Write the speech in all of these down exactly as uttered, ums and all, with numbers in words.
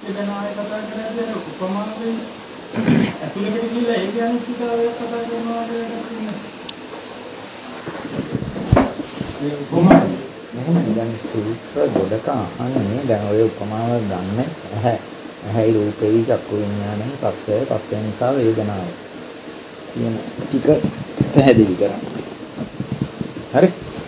ඒක නාය කතා කරන්නේ උපමාවෙන් අතුලකට ගිහලා ඒකේ අනිත්‍යතාවය කතා කරනවා කියන්නේ. ඒ උපමාව මෙහෙම දැන් සූත්‍ර ගොඩක අහන්නේ දැන් ඔය උපමාව ගන්න ඇහැ ඇහැයි රූපෙයි චක්කු විඥානයි පස්සේ පස්සේ නිසා වේදනාව කියන ටික පැහැදිලි කරන්න. හරි.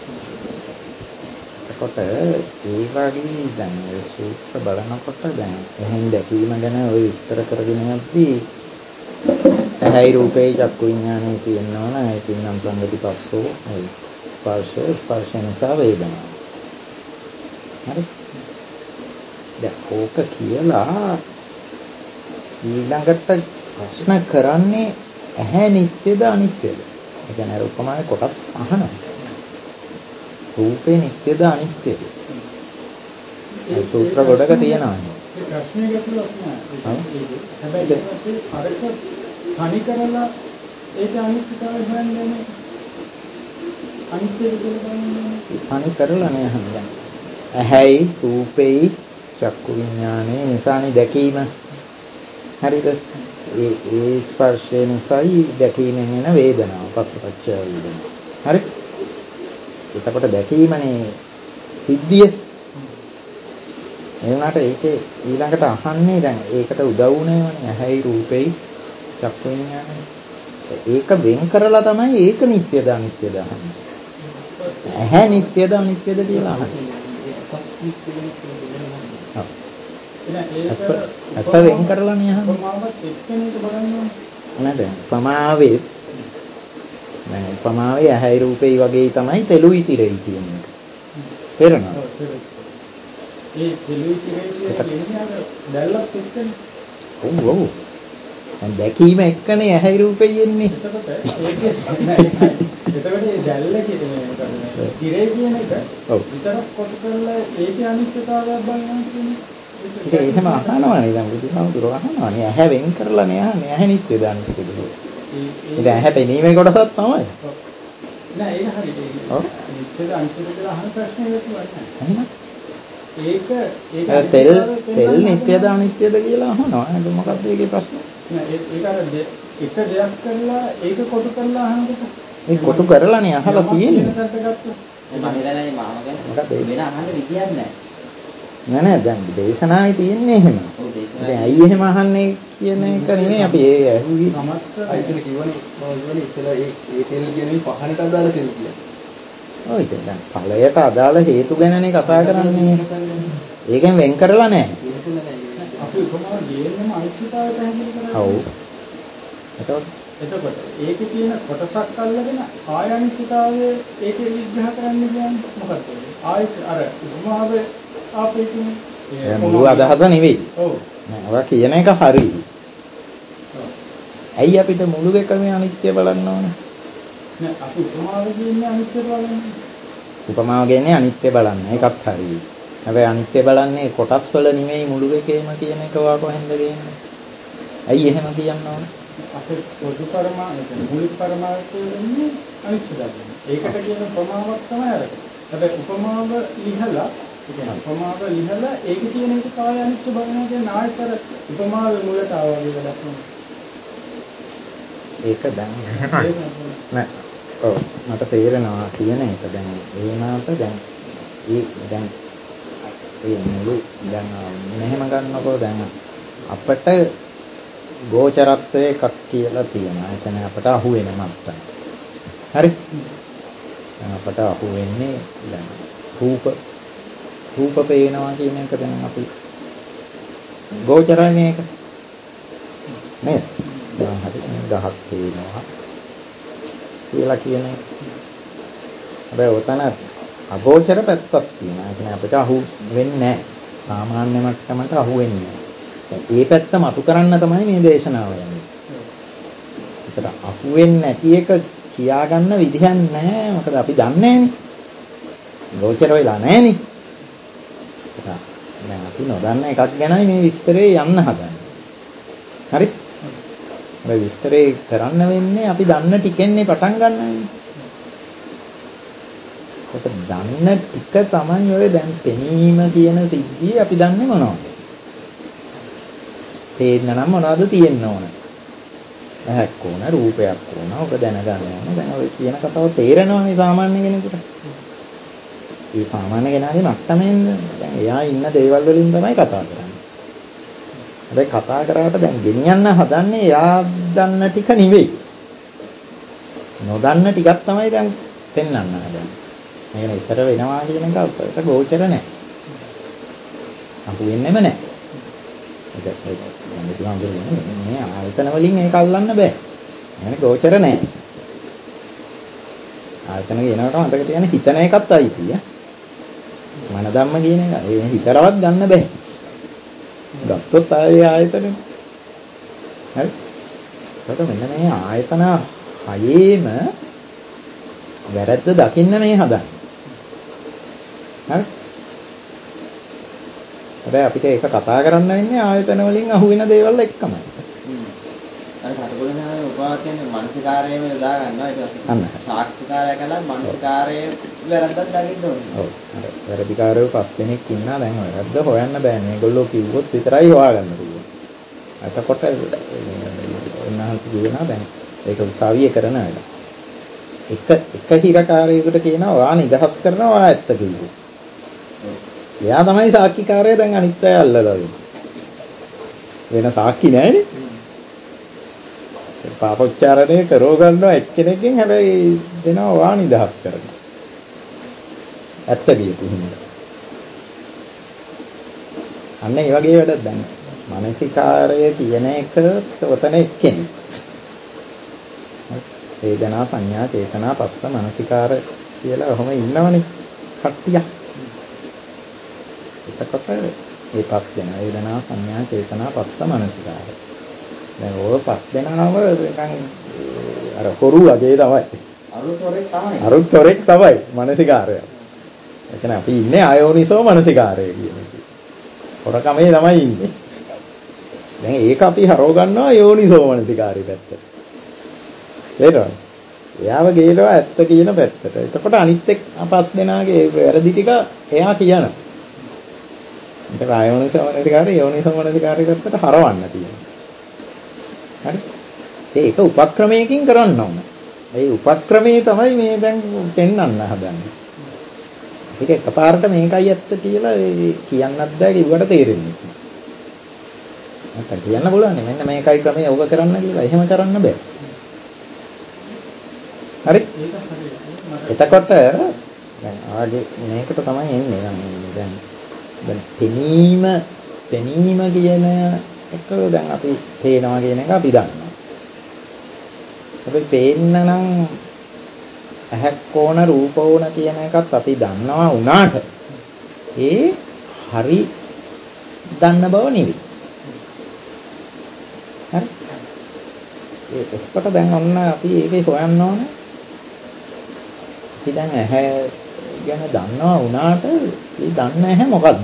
එතකොට ඒ වගේ දැන් ඔය සූත්‍ර බලනකොට දැන් එහෙන් දැකීම ගැන ඔය විස්තර කරගෙන යද්දී ඇහැයි රූපෙයි චක්කු විඥානයි කියනවා නම් ඒකින් නම් සංගති පස්සෝ ස්පර්ශය ස්පර්ශ නිසා වේදනාව. හරි. දැන් ඕක කියලා ඊළඟට ප්‍රශ්න කරන්නේ ඇහැ නිට්ටයද අනිත්‍යද? ඒ කියන්නේ උපමාවේ කොටස් අහනවා. රූපේ නිට්ටයද අනිත්‍යද? ඒ සූත්‍ර ගොඩක තියෙනවා. ඒ ප්‍රශ්නේ ගැටලුවක් නෑ. හැබැයි ඒක අරක තනි කරලා ඒක අනිත්‍යතාවය හොයන්නේ නේ. අනිත්‍යද කියලා බලන්නේ. තනි කරලා නේ අහන්නේ. ඇහැයි රූපෙයි චක්කු විඥානේ නිසානේ දැකීම. හරිද? ඒ ඒ ස්පර්ශය නිසායි දැකීමෙන් එන වේදනාව පස්සපච්චය වේදනාව. හරි? එතකොට දැකීමනේ සිද්ධිය. ඒ වුණාට ඒකේ ඊළඟට අහන්නේ දැන් ඒකට උදව් වුණේවනේ ඇහැයි රූපෙයි චක්කු විඥානේ. ඒක වෙන් කරලා තමයි ඒක නිට්ටයද අනිත්‍යද අහන්නේ. ඇහැ නිට්ටයද අනිත්‍යද කියලා අහන්නේ. ඇස වෙන් කරලා නේ අහන්නේ. උපමාවත් එක්කෙනෙක් බලන්න නේද? උපමාවේ දැන් උපමාවේ ඇහැයි රූපෙයි වගේ තමයි තෙලුයි තිරෙයි කියන එක. තේරෙනවද? ඒ තෙලුයි තිරෙයි කියන්නේ දැල්ලක් එක්කනේ. ඔව් ඔව්. දැන් දැකීම එක්කනේ ඇහැයි රූපෙයි එන්නේ. එතකොට ඒකේ එතකොට මේ දැල්ල කියන්නේ තිරේ කියන එක විතරක් කොට කරලා ඒකේ අනිත්‍යතාවයක් බලනවා කියන්නේ. ඒක එහෙම අහනවානේ දැන් බුදුහාමුදුරුවෝ අහනවානේ ඇහැ වෙන් කරලා නේ අහන්නේ ඇහැ නිත්‍යද අනිත්‍යද කියලා. ඒක ඇහැ පෙනීමේ කොටසක් තමයි. නෑ ඒක හරියට. ඔව්. නිත්‍යද අනිත්‍යද කියලා අහන ප්‍රශ්නේ වෙන්නේ නැහැ. ඒක ඒක තෙල් තෙල් නිත්‍යද අනිත්‍යද කියලා අහනවා. ඒක මොකක්ද ඒකේ ප්‍රශ්නේ? නෑ ඒක අර එක දෙයක් කරලා ඒක කොටු කරලා අහනකොට ඒ කොටු කරලානේ අහලා තියෙන්නේ. මම හිතන්නේ මාම ගැන මොකද වෙන අහන්න විදියක් නැහැ. නෑ නෑ දැන් දේශනාවේ තියෙන්නේ එහෙම. ඔව් දේශනාවේ. දැන් ඇයි එහෙම අහන්නේ කියන එක නෙමෙයි අපි ඒ ඇහුවි. සමස්ත අයිතල කිව්වනේ මම කියන්නේ ඉතලා ඒ ඒ තෙල් කියන්නේ පහනට අදාළ තෙල් කියන්නේ. ඔව් ඒක දැන් ඵලයට අදාළ හේතු ගැනනේ කතා කරන්නේ. ඒකෙන් වෙන් කරලා නෑ. අපි උපමාව දෙන්නම අනිත්‍යතාවය පැහැදිලි කරලා. ඔව්. එතකොට එතකොට ඒකේ තියෙන කොටසක් අල්ලගෙන ආය අනිත්‍යතාවය ඒකේ විග්‍රහ කරන්න කියන්නේ මොකක්ද? ආය අර උපමාවේ ආපේකින් ඒ මුළු අදහස නෙවෙයි. ඔව්. නෑ ඔයා කියන එක හරි. ඇයි අපිට මුළු එකම අනිත්‍ය බලන්න ඕනේ? නෑ අපි උපමාව කියන්නේ අනිත්‍ය බලන්නේ. උපමාව කියන්නේ අනිත්‍ය බලන්න. ඒකත් හරි. හැබැයි අනිත්‍ය බලන්නේ කොටස් වල නෙමෙයි මුළු එකේම කියන එක ඔයා කොහෙන්ද කියන්නේ? ඇයි එහෙම කියන්න ඕනේ? අපේ පොදු පරමාර්ථ මූලික පරමාර්ථය වෙන්නේ අනිත්‍ය දර්ශනය. ඒකට කියන ප්‍රමාණයක් තමයි අරක. හැබැයි උපමාව ලිහලා කියන්නේ උපමාව ලිහලා ඒකේ තියෙන එක කාය අනිත්‍ය බලනවා කියන ආයතර උපමාවේ මුලට ආවා කියලා දක්වනවා. ඒක දැන් නෑ ඔව් මට තේරෙනවා කියන එක දැන් ඒ වුණාට දැන් ඒ දැන් ඒ මුළු දැන් මෙහෙම ගන්නකො දැන් අපිට ගෝචරත්වයේ එකක් කියලා තියෙනවා. ඒ කියන්නේ අපට අහු වෙන මට්ටම. හරි? අපට අහු වෙන්නේ දැන් රූප රූප පේනවා කියන එක දැන් අපි ගෝචරන්නේ එක. නේද? දැන් හරි ගහක් පේනවා කියලා කියන එක. හැබැයි උතන අගෝචර පැත්තක් තියෙනවා. ඒ කියන්නේ අපිට අහු වෙන්නේ නැහැ. සාමාන්‍ය මට්ටමට අහු වෙන්නේ නැහැ. ඒ පැත්ත මතු කරන්න තමයි මේ දේශනාව යන්නේ. ඒකට අහු වෙන්නේ නැති එක කියා ගන්න විදිහක් නැහැ. මොකද අපි දන්නේ නැහැනේ. ගෝචර වෙලා නැහැනේ. දැන් අපි නොදන්න එකක් ගැනයි මේ විස්තරේ යන්න හදන්නේ. හරි? මේ විස්තරේ කරන්න වෙන්නේ අපි දන්න ටිකෙන්නේ පටන් ගන්න වෙන්නේ. ඒක දන්න ටික තමයි ඔය දැන් පෙනීම කියන සිද්ධිය අපි දන්නේ මොනවද? තේන්න නම් මොනවද තියෙන්න ඕන? ඇහක් ඕන, රූපයක් ඕන, ඔබ දැනගන්න ඕන. දැන් ඔය කියන කතාව තේරෙනවනේ සාමාන්‍ය කෙනෙකුට. ඒ සාමාන්‍ය කෙනාගේ මට්ටමෙන් දැන් එයා ඉන්න දේවල් වලින් තමයි කතා කරන්නේ. හැබැයි කතා කරාට දැන් ගෙනියන්න හදන්නේ එයා දන්න ටික නෙවෙයි. නොදන්න ටිකක් තමයි දැන් පෙන්වන්න හදන්නේ. මේක ඉතර වෙනවා කියන එක අපිට ගෝචර නැහැ. අහු වෙන්නෙම නැහැ. ඒක ඒක මේ ආයතන වලින් ඒක අල්ලන්න බෑ. يعني ගෝචර නැහැ. ආයතන කියනකොට මතක තියාගන්න හිතන එකත් අයිතිය. මන ධම්ම කියන එක. ඒ හිතරවත් ගන්න බෑ. ගත්තොත් ආයේ ආයතනෙ. හරි. ඒක මෙන්න මේ ආයතන හයේම වැරද්ද දකින්න මේ හදන්නේ. හරි. හැබැයි අපිට ඒක කතා කරන්න වෙන්නේ ආයතන වලින් අහුවෙන දේවල් එක්කමයි. හ්ම්. අර කටුකොලන උපමාවක් කියන්නේ මානසිකාරයේම යොදා ගන්නවා ඊට පස්සේ. අන්න. සාක්ෂිකාරය කළා මානසිකාරයේ වැරද්දක් දකින්න ඕනේ. ඔව්. අර වැරදිකාරයෝ පස් දෙනෙක් ඉන්නා දැන් වැරද්ද හොයන්න බෑ. මේගොල්ලෝ කිව්වොත් විතරයි හොයාගන්න පුළුවන්. එතකොට උන්වහන්සේ කියනවා දැන් ඒක උසාවියේ කරන වැඩ. එක එක හිරකාරයෙකුට කියනවා ඔයා නිදහස් කරනවා ඔයා ඇත්ත කිව්වොත්. එයා තමයි සාක්ෂිකාරය දැන් අනිත් අය අල්ලලා දෙන්නේ. වෙන සාක්ෂි නැහැනේ. පාපොච්චාරණය කරෝ ගන්නවා එක්කෙනෙක්ගෙන් හැබැයි දෙනවා ඔයා නිදහස් කරනවා. ඇත්ත කියපු හින්දා. අන්න ඒ වගේ වැඩක් දැන් මානසිකාරයේ තියෙන එක ඔතන එක්කෙනෙක්. වේදනා සංඥා චේතනා පස්ස මානසිකාර කියලා ඔහොම ඉන්නවනේ කට්ටිය. එතකොට මේ පස් දෙනා වේදනා සංඥා චේතනා පස්ස මානසිකාර. දැන් ඔය පස් දෙනාම නිකන් අර හොරු වගේ තමයි. අරුතොරෙක් තමයි. අරුතොරෙක් තමයි මානසිකාරය. ඒ කියන්නේ අපි ඉන්නේ ආයෝනිසෝ මානසිකාරය කියන එක. හොරකමේ තමයි ඉන්නේ. දැන් ඒක අපි හරව ගන්නවා යෝනිසෝ මානසිකාරය පැත්තට. තේරෙනවද? එයාව ගේනවා ඇත්ත කියන පැත්තට. එතකොට අනිත් එක් අපස් දෙනාගේ වැරදි ටික එයා කියනවා. ඒක ආයෝනිසෝ මානසිකාරය යෝනිසෝ මානසිකාරය පැත්තට හරවන්න තියෙනවා. හරි? ඒක උපක්‍රමයකින් කරන්න ඕන. ඒ උපක්‍රමයේ තමයි මේ දැන් පෙන්වන්න හදන්නේ. ඒක එකපාරට මේකයි ඇත්ත කියලා කියන්නත් බෑ කිව්වට තේරෙන්නේ නැහැ. නැත්නම් කියන්න පුළුවන් නේ මෙන්න මේකයි ක්‍රමය ඔබ කරන්න කියලා. එහෙම කරන්න බෑ. හරි? එතකොට දැන් ආගේ මේකට තමයි එන්නේ දැන් දැන් පෙනීම පෙනීම කියන එක දැන් අපි පේනවා කියන එක අපි දන්නවා. හැබැයි පේන්න නම් ඇහක් ඕන රූප ඕන කියන එකත් අපි දන්නවා වුණාට ඒ හරි දන්න බව නෙවෙයි. හරි? ඒකට දැන් ඔන්න අපි ඒකේ හොයන්න ඕනේ. අපි දැන් ඇහැ ගැන දන්නවා වුණාට ඒ දන්න ඇහැ මොකද්ද?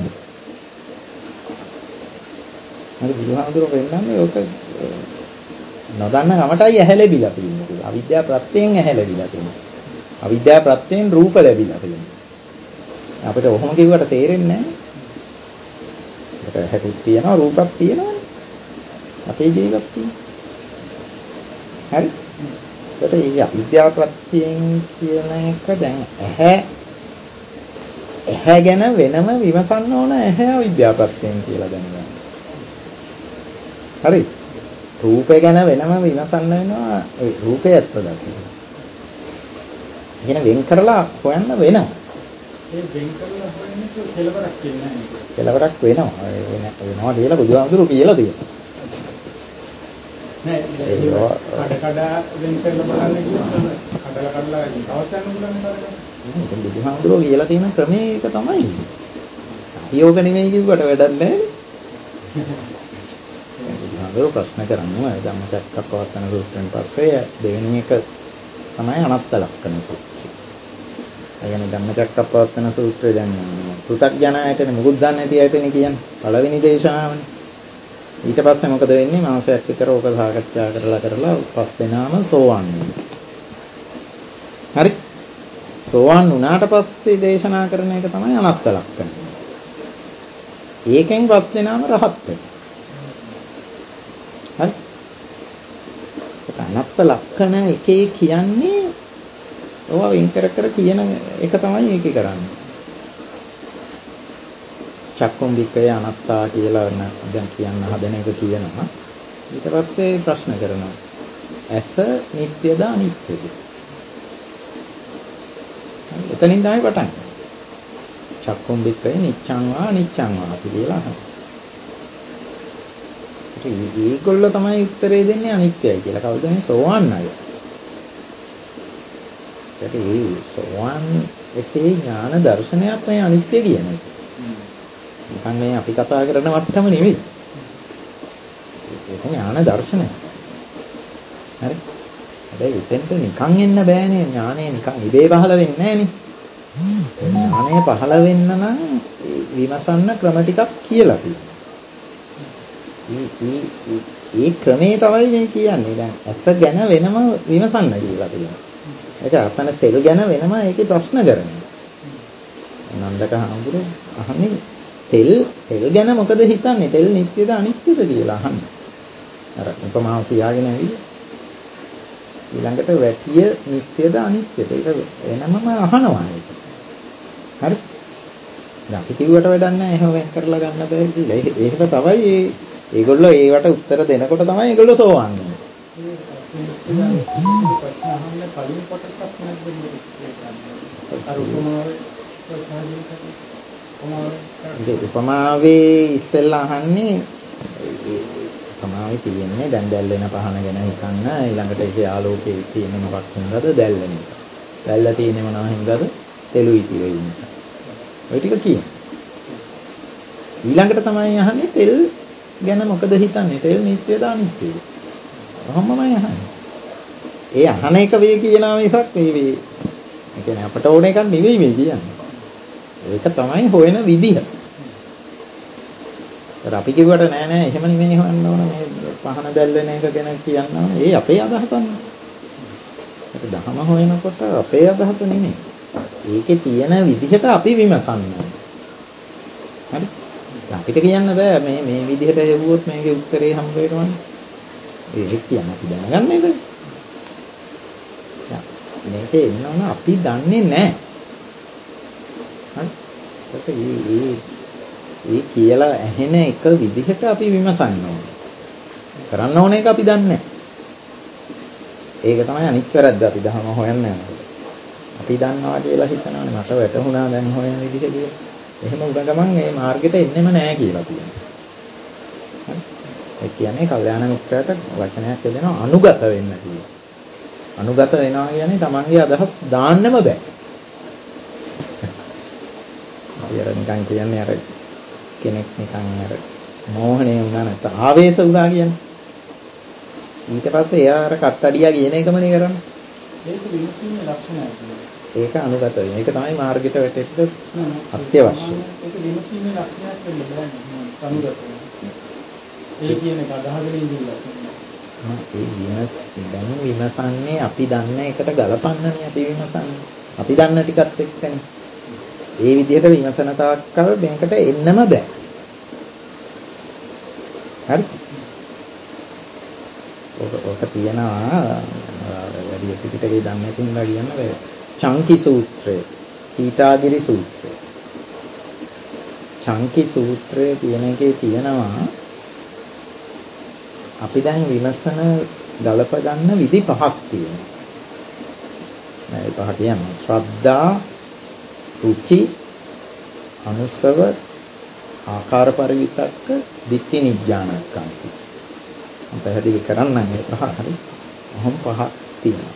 හරි බුදුහාමුදුරුවෝ වෙන්නන්නේ ඔක නොදන්න ගමටයි ඇහැ ලැබිලා තියෙන්නේ කියලා. අවිද්‍යාව ප්‍රත්‍යයෙන් ඇහැ ලැබිලා තියෙනවා. අවිද්‍යාව ප්‍රත්‍යයෙන් රූප ලැබිලා තියෙනවා. අපිට ඔහොම කිව්වට තේරෙන්නේ නැහැ. අපිට ඇහැකුත් තියෙනවා රූපක් තියෙනවානේ. අපේ ජීවත් තියෙනවා. හරි? ඒකට මේ අවිද්‍යාව ප්‍රත්‍යයෙන් කියන එක දැන් ඇහැ ඇහැ ගැන වෙනම විමසන්න ඕන ඇහැ අවිද්‍යාව ප්‍රත්‍යයෙන් කියලා දැනගන්න. හරි? රූපය ගැන වෙනම විමසන්න වෙනවා ඒ රූපය ඇත්තද කියලා. ඉගෙන වෙන් කරලා හොයන්න වෙනවා. ඒ වෙන් කරලා හොයන්නේ කෙලවරක් කියන්නේ නැහැ. කෙලවරක් වෙනවා. ඒ වෙනවා කියලා බුදුහාමුදුරුවෝ කියලා තියෙනවා. නෑ ඒක කඩ කඩ වෙන් කරලා බලන්න කිව්වොත් කඩලා කඩලා තවත් යන්න පුළුවන් නේද? ඒක බුදුහාමුදුරුවෝ කියලා තියෙන ක්‍රමේ ඒක තමයි. අභියෝග නෙමෙයි කිව්වට වැඩක් නැහැ. බුදුහාමුදුරුවෝ ප්‍රශ්න කරනවා ධම්මචක්කප්පවත්තන සූත්‍රයෙන් පස්සේ දෙවෙනි එක තමයි අනත්ත ලක්ෂණ සූත්‍රය. ඒ කියන්නේ ධම්මචක්කප්පවත්තන සූත්‍රය දැන් පෘථග්ජනයටනේ මුකුත් දන්නේ නැති අයටනේ කියන්නේ. පළවෙනි දේශනාවනේ. ඊට පස්සේ මොකද වෙන්නේ? මාසයක් විතර ඕක සාකච්ඡා කරලා කරලා පස් දෙනාම සෝවාන් වෙනවා. හරි? සෝවාන් වුණාට පස්සේ දේශනා කරන එක තමයි අනත්ත ලක්ෂණ. ඒකෙන් පස් දෙනාම රහත් වෙනවා. හරි. අනත්ත ලක්ෂණ එකේ කියන්නේ ඔවා වෙන් කර කර කියන එක තමයි ඒකේ කරන්නේ. චක්කුම් වික්‍රය අනත්තා කියලා දැන් කියන්න හදන එක කියනවා. ඊට පස්සේ ප්‍රශ්න කරනවා. ඇස නිට්ටයද අනිත්‍යද? එතනින් තමයි පටන් ගන්නේ. චක්කුම් වික්‍රය නිච්ඡං වා අනිච්ඡං වා කියලා අහනවා. ඒගොල්ලෝ තමයි උත්තරේ දෙන්නේ අනිත්‍යයි කියලා. කවුද මේ සෝවාන් අය? ඒකට ඒ සෝවාන් එකේ ඥාන දර්ශනයක් මේ අනිත්‍ය කියන එක. නිකන් මේ අපි කතා කරන වට්ටම නෙවෙයි. ඒක ඥාන දර්ශනය. හරි. හැබැයි එතෙන්ට නිකන් එන්න බෑනේ. ඥානය නිකන් ඉබේ පහළ වෙන්නේ නෑනේ. ඥානය පහළ වෙන්න නම් විමසන්න ක්‍රම ටිකක් කියලා තියෙනවා. ඒ ක්‍රමේ තමයි මේ කියන්නේ. දැන් ඇස ගැන වෙනම විමසන්න කියලා තියෙනවා. ඒක අතන තෙල් ගැන වෙනම ඒකේ ප්‍රශ්න කරනවා. නන්දක හඳුරු අහන්නේ තෙල් තෙල් ගැන මොකද හිතන්නේ? තෙල් නිට්ටයද අනිත්‍යද කියලා අහන්නේ. අර උපමාව තියාගෙන ඇවිල්ලා ඊළඟට වැටිය නිට්ටයද අනිත්‍යද? ඒක වෙනමම අහනවා ඒක. හරි. දැන් අපි කිව්වට වැඩක් නැහැ. එහෙම වෙන් කරලා ගන්න බෑ කියලා. ඒක තමයි ඒ ඒගොල්ලෝ ඒවට උත්තර දෙනකොට තමයි ඒගොල්ලෝ සෝවන් වෙන්නේ. උපමාවේ ඉස්සෙල්ලා අහන්නේ උපමාවේ තියෙන්නේ දැන් දැල්වෙන පහන ගැන හිතන්න ඊළඟට ඒකේ ආලෝකයේ තියෙන මොකක් හින්දාද දැල්වෙන නිසා. දැල්ල තියෙන්නේ මොනවා හින්දාද? තෙලුයි තියෙන නිසා. ඔය ටික කියන්නේ. ඊළඟට තමයි අහන්නේ තෙල් ගැන මොකද හිතන්නේ? තෙල් නිත්‍යද අනිත්‍යද? කොහොමමයි අහන්නේ. ඒ අහන එක වේ කියනවා මිසක් මේ වේ. ඒ කියන්නේ අපට ඕන එකක් නෙවෙයි මේ කියන්නේ. ඒක තමයි හොයන විදිහ. ඒත් අපි කිව්වට නෑ නෑ එහෙම නෙමෙයි හොයන්න ඕන මේ පහන දැල්වෙන එක ගැන කියන්න ඕන. ඒ අපේ අදහසක් නෙවෙයි. ඒක දහම හොයනකොට අපේ අදහස නෙමෙයි. ඒකේ තියෙන විදිහට අපි විමසන්න ඕන. හරි? අපිට කියන්න බෑ මේ මේ විදිහට හෙව්වොත් මේකේ උත්තරේ හම්බ වෙනවනේ. ඒක කියන්න අපි දැනගන්න එක. මේක එන්නවන අපි දන්නේ නැහැ. හරි? ඒ ඒ කියලා ඇහෙන එක විදිහට අපි විමසන්න ඕනේ. කරන්න ඕන එක අපි දන්නේ නැහැ. ඒක තමයි අනිත් වැරද්ද අපි දහම හොයන්න යනකොට. අපි දන්නවා කියලා හිතනවානේ මට වැටහුණා දැන් හොයන විදිහ කියලා. එහෙම උඩ ගමන් මේ මාර්ගෙට එන්නෙම නැහැ කියලා කියනවා. හරි? ඒ කියන්නේ කල්යාණ මිත්‍රයාට වචනයක් දෙනවා අනුගත වෙන්න කියලා. අනුගත වෙනවා කියන්නේ Tamanගේ අදහස් දාන්නම බෑ. අර නිකන් කියන්නේ අර කෙනෙක් නිකන් අර මෝහණය වුණා නැත්නම් ආවේශ වුණා කියන්නේ. ඊට පස්සේ එයා අර කට්ටඩියා කියන එකමනේ කරන්නේ. ඒක විමුක්තියේ ලක්ෂණයක්. ඒක අනුගත වෙන. ඒක තමයි මාර්ගයට වැටෙන්න අත්‍යවශ්‍ය. ඒක විමුක්තියේ ලක්ෂණයක් වෙන්න බෑ. අනුගත වෙන. ඒ කියන එක අදහගෙන ඉඳලා. ඒ විමස් දැන් විමසන්නේ අපි දන්න එකට ගලපන්නනේ අපි විමසන්නේ. අපි දන්න ටිකත් එක්කනේ. ඒ විදිහට විමසන තාක්කල් මේකට එන්නම බෑ. හරි? ඔක ඔක තියනවා වැඩි පිටකේ දන්නේ තුන්ලා කියන්න බෑ. චංකි සූත්‍රය, කීටාගිරි සූත්‍රය. චංකි සූත්‍රය කියන එකේ තියෙනවා අපි දැන් විමසන ගලප ගන්න විදි පහක් තියෙනවා. මේ පහ කියන්නේ ශ්‍රද්ධා, රුචි, අනුස්සව, ආකාර පරිවිතක්ක, දිට්ඨි නිඥානක්ඛන්ති. මම පැහැදිලි කරන්නම් මේ පහ හරි. මොහොම පහක් තියෙනවා.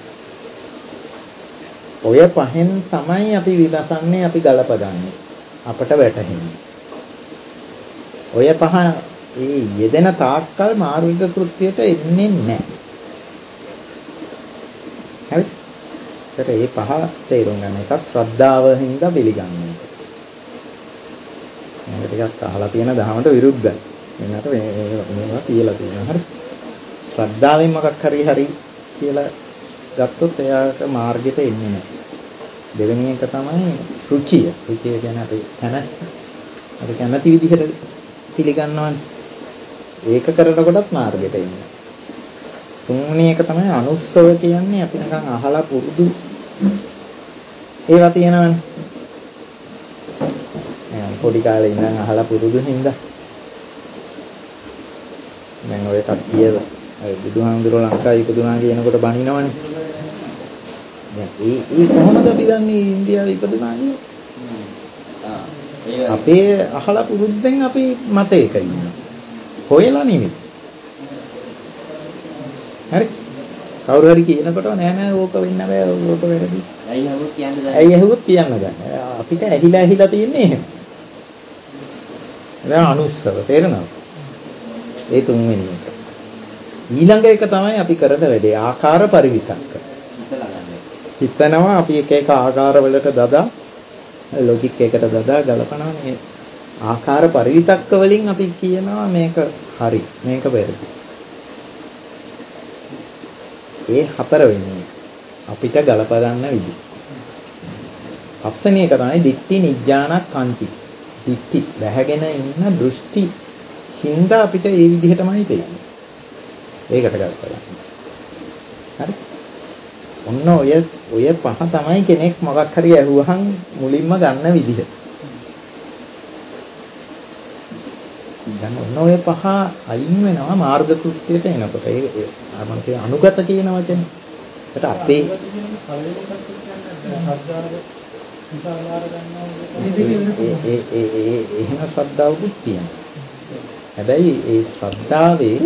ඔය පහෙන් තමයි අපි විමසන්නේ අපි ගලපගන්නේ. අපට වැටහෙන්නේ. ඔය පහ ඒ යෙදෙන තාක්කල් මාර්ගික කෘත්‍යයට එන්නේ නැහැ. හරි? ඒකට මේ පහ තේරුම් ගන්න එකක් ශ්‍රද්ධාව හින්දා පිළිගන්න එක. මේක ටිකක් අහලා තියෙන දහමට විරුද්ධයි. මෙන්නට මේ මේවා කියලා තියෙනවා. හරි? ශ්‍රද්ධාවෙන් මොකක් හරි හරි කියලා ගත්තොත් එයාට මාර්ගයට එන්නේ නැහැ. දෙවෙනි එක තමයි රුචිය. රුචිය කියන්නේ අපි කැමැත්ත. අපි කැමැති විදිහට පිළිගන්නවනේ. ඒක කරනකොටත් මාර්ගයට එන්නේ. තුන්වෙනි එක තමයි අනුස්සව කියන්නේ අපි නිකන් අහලා පුරුදු ඒවා තියෙනවනේ. එහෙනම් පොඩි කාලේ ඉඳන් අහලා පුරුදු හින්දා. දැන් ඔය කට්ටිය අය බුදුහාමුදුරුවෝ ලංකාවේ ඉපදුනා කියනකොට බනිනවනේ. දැන් ඒ ඒ කොහොමද අපි දන්නේ ඉන්දියාවේ ඉපදුනා කියලා? අපේ අහලා පුරුද්දෙන් අපි මතයක ඉන්නවා. හොයලා නෙමෙයි. හරි. කවුරු හරි කියනකොට නෑ නෑ ඕක වෙන්න බෑ ඕක වැරදි. ඇයි හවුත් කියන්න බෑ. ඇයි හවුත් කියන්න බෑ. අපිට ඇහිලා ඇහිලා තියෙන්නේ එහෙම. දැන් අනුස්සව තේරෙනවද? ඒ තුන්වෙනි එක. ඊළඟ එක තමයි අපි කරන වැඩේ ආකාර පරිවිතක්ක. හිතනවා අපි එක එක ආකාර වලට දදා ලොජික් එකට දදා ගලපනවා මේ ආකාර පරිවිතක්ක වලින් අපි කියනවා මේක හරි මේක වැරදි. ඒ හතරවෙනි අපිට ගලප ගන්න විදිහ. පස්වෙනි එක තමයි දික්ටි නිජ්ජානක් කන්ති. දික්ටි වැහැගෙන ඉන්න දෘෂ්ටි හින්දා අපිට ඒ විදිහටමයි තේරෙන්නේ. ඒකට ගලප ගන්න. හරි. ඔන්න ඔය ඔය පහ තමයි කෙනෙක් මොකක් හරි ඇහුවහන් මුලින්ම ගන්න විදිහ. දැන් ඔන්න ඔය පහ අයින් වෙනවා මාර්ග කෘත්‍යයට එනකොට. ඒ මම කිය අනුගත කියන වචනේ. ඒකට අපේ ඒ ඒ ඒ එහෙම ශ්‍රද්ධාවකුත් තියෙනවා. හැබැයි ඒ ශ්‍රද්ධාවේ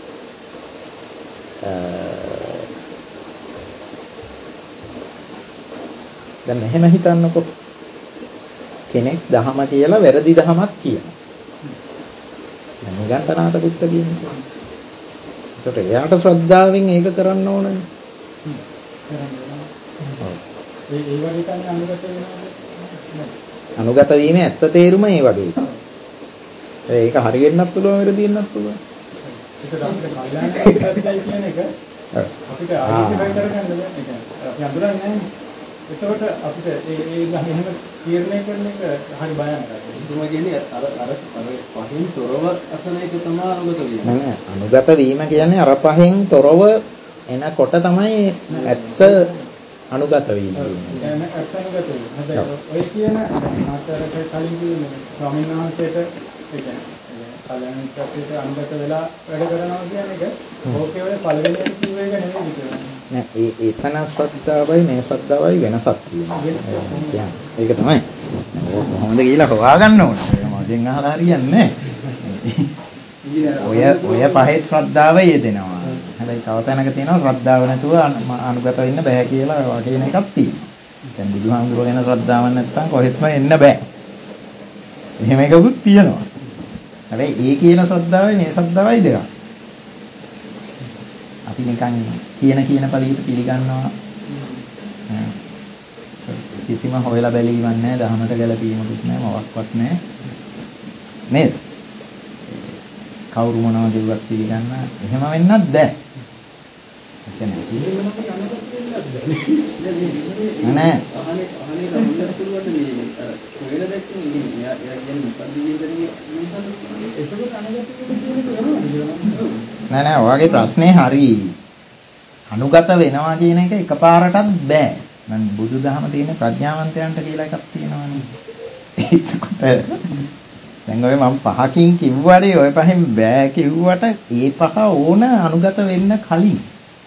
දැන් මෙහෙම හිතන්නකො කෙනෙක් දහම කියලා වැරදි දහමක් කියනවා. දැන් නිගණ්ඨනාත පුත්ත කියන්නේ. ඒකට එයාට ශ්‍රද්ධාවෙන් ඒක කරන්න ඕනනේ. ඒ ඒ වගේ තමයි අනුගත වෙනවා. අනුගත වීම ඇත්ත තේරුම ඒ වගේ. ඒක හරි වෙන්නත් පුළුවන් වැරදි වෙන්නත් පුළුවන්. ඒක අපිට කල්යාණ මිත්‍රත්වය කියන එක අපිට ආයෙත් කරගන්න බෑ. ඒ කියන්නේ අපි අඳුරන්නේ නැහැ. එතකොට අපිට ඒ ඒ එහෙම තීරණය කරන එක හරි භයානකයි. ඒකම කියන්නේ අර අර අර පහෙන් තොරව අසන එක තමයි අනුගත වීම. නෑ අනුගත වීම කියන්නේ අර පහෙන් තොරව එනකොට තමයි ඇත්ත අනුගත වීම. කියන්නේ ඇත්ත අනුගත වීම. හැබැයි ඔය කියන මාතරට කලින් කියන්නේ ස්වාමීන් වහන්සේට ඒ කියන්නේ කල්‍යාණ මිත්‍රත්වයට අනුගත වෙලා වැඩ කරනවා කියන එක ඕකේ ඔය පළවෙනියෙන් කිව්ව එක නෙමෙයි කියන්නේ. නෑ ඒ ඒතන ශ්‍රද්ධාවයි මේ ශ්‍රද්ධාවයි වෙනසක් තියෙනවා. ඒක තමයි. ඕක කොහොමද කියලා හොයාගන්න ඕන. මගෙන් අහලා හරියන්නේ ඔය ඔය පහේ ශ්‍රද්ධාව යෙදෙනවා. හැබැයි තව තැනක තියෙනවා ශ්‍රද්ධාව නැතුව අනුගත වෙන්න බෑ කියලා කියන එකක් තියෙනවා. දැන් බුදුහාමුදුරුවෝ ගැන ශ්‍රද්ධාවක් නැත්නම් කොහෙත්ම එන්න බෑ. එහෙම එකකුත් තියෙනවා. හැබැයි ඒ කියන ශ්‍රද්ධාවයි මේ ශ්‍රද්ධාවයි දෙකක්. අපි නිකන් කියන කියන පළියට පිළිගන්නවා. කිසිම හොයලා බැලීමක් නැහැ, දහමට ගැලපීමකුත් නැහැ, මොකක්වත් නැහැ. නේද? කවුරු මොනවා කිව්වත් පිළිගන්න එහෙම වෙන්නත් බෑ. නෑ. අහන්නේ අහන්නේ ගමන්න පුළුවන් මේ අර කොහෙද දැක්කේ ඉන්නේ. එයා එයා කියන්නේ මොකක්ද කියන්නේ ඒකත් අනුගත නෑ නෑ ඔයගේ ප්‍රශ්නේ හරි. අනුගත වෙනවා කියන එක එකපාරටත් බෑ. මම බුදුදහම තියෙන ප්‍රඥාවන්තයන්ට කියලා එකක් තියෙනවානේ. ඒකට දැන් ඔය මම පහකින් කිව්වනේ ඔය පහෙන් බෑ කිව්වට ඒ පහ ඕන අනුගත වෙන්න කලින්.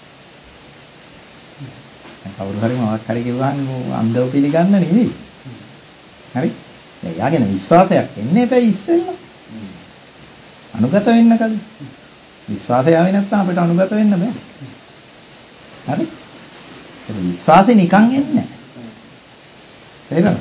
දැන් කවුරු හරි මොකක් හරි කිව්වහම අන්දව පිළිගන්න නෙවෙයි. හරි? එයාගෙන විශ්වාසයක් එන්නේ බෑ ඉස්සෙල්ලා. අනුගත වෙන්න කලින්. විශ්වාසය ආවේ නැත්නම් අපිට අනුගත වෙන්න බෑ. හරි? ඒක විශ්වාසෙ නිකන් එන්නේ නැහැ. තේරෙනවද?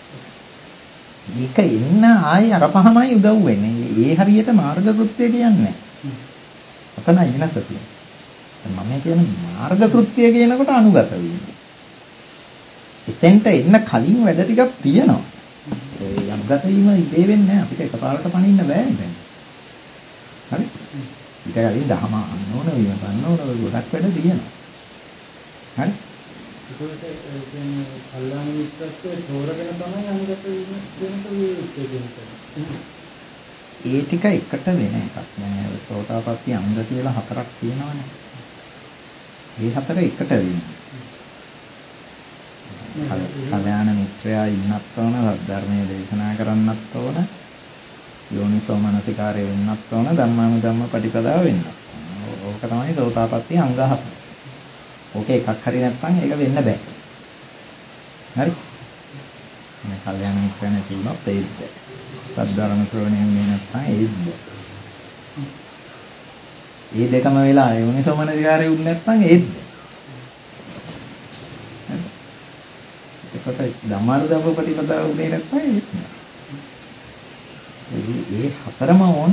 ඒක එන්න ආයේ අර පහමයි උදව් වෙන්නේ. ඒ හරියට මාර්ග කෘත්‍ය කියන්නේ. අතනයි වෙනස තියෙන්නේ. මම කියන්නේ මාර්ග කෘත්‍ය කියනකොට අනුගත වීම. එතෙන්ට එන්න කලින් වැඩ ටිකක් තියෙනවා. ඒ අනුගත වීම ඉබේ වෙන්නේ නැහැ. අපිට එකපාරට පනින්න බෑ ඉතින්. හරි? ඊට කලින් දහම අන්න ඕන වීම ගන්න ඕන ගොඩක් වැඩ තියෙනවා. හරි? ඒකත් කියන්නේ කල්යාණ මිත්‍රත්වයේ තෝරගෙන තමයි අනුගත වීම කියන එක ඒ ටික එකට වෙන එකක්. මම සෝත සෝතාපට්ටි අංග කියලා හතරක් තියෙනවානේ. මේ හතර එකට වෙන්නේ. කල්යාණ මිත්‍රයා ඉන්නත් ඕන, ධර්මයේ දේශනා කරන්නත් ඕන, යෝනිසෝ මනසිකාරය වෙන්නත් ඕන, ධම්මානුධම්ම පටිපදාව වෙන්නත් ඕන. ඕක තමයි සෝතාපට්ටි අංග හතර. ඕක එකක් හරි නැත්නම් ඒක වෙන්න බෑ. හරි? මේ කල්යාණ මිත්‍රයා නැති වුණොත් ඒත් බෑ. සද්ධර්ම ශ්‍රවණය වෙන්නේ නැත්නම් ඒත් බෑ. මේ දෙකම වෙලා යෝනිසෝ මනසිකාරය වුනේ නැත්නම් ඒත් බෑ. ඒකට ධම්මානුධම්ම ප්‍රතිපදාව උනේ නැත්නම් ඒත් නෑ. මේ හතරම ඕන.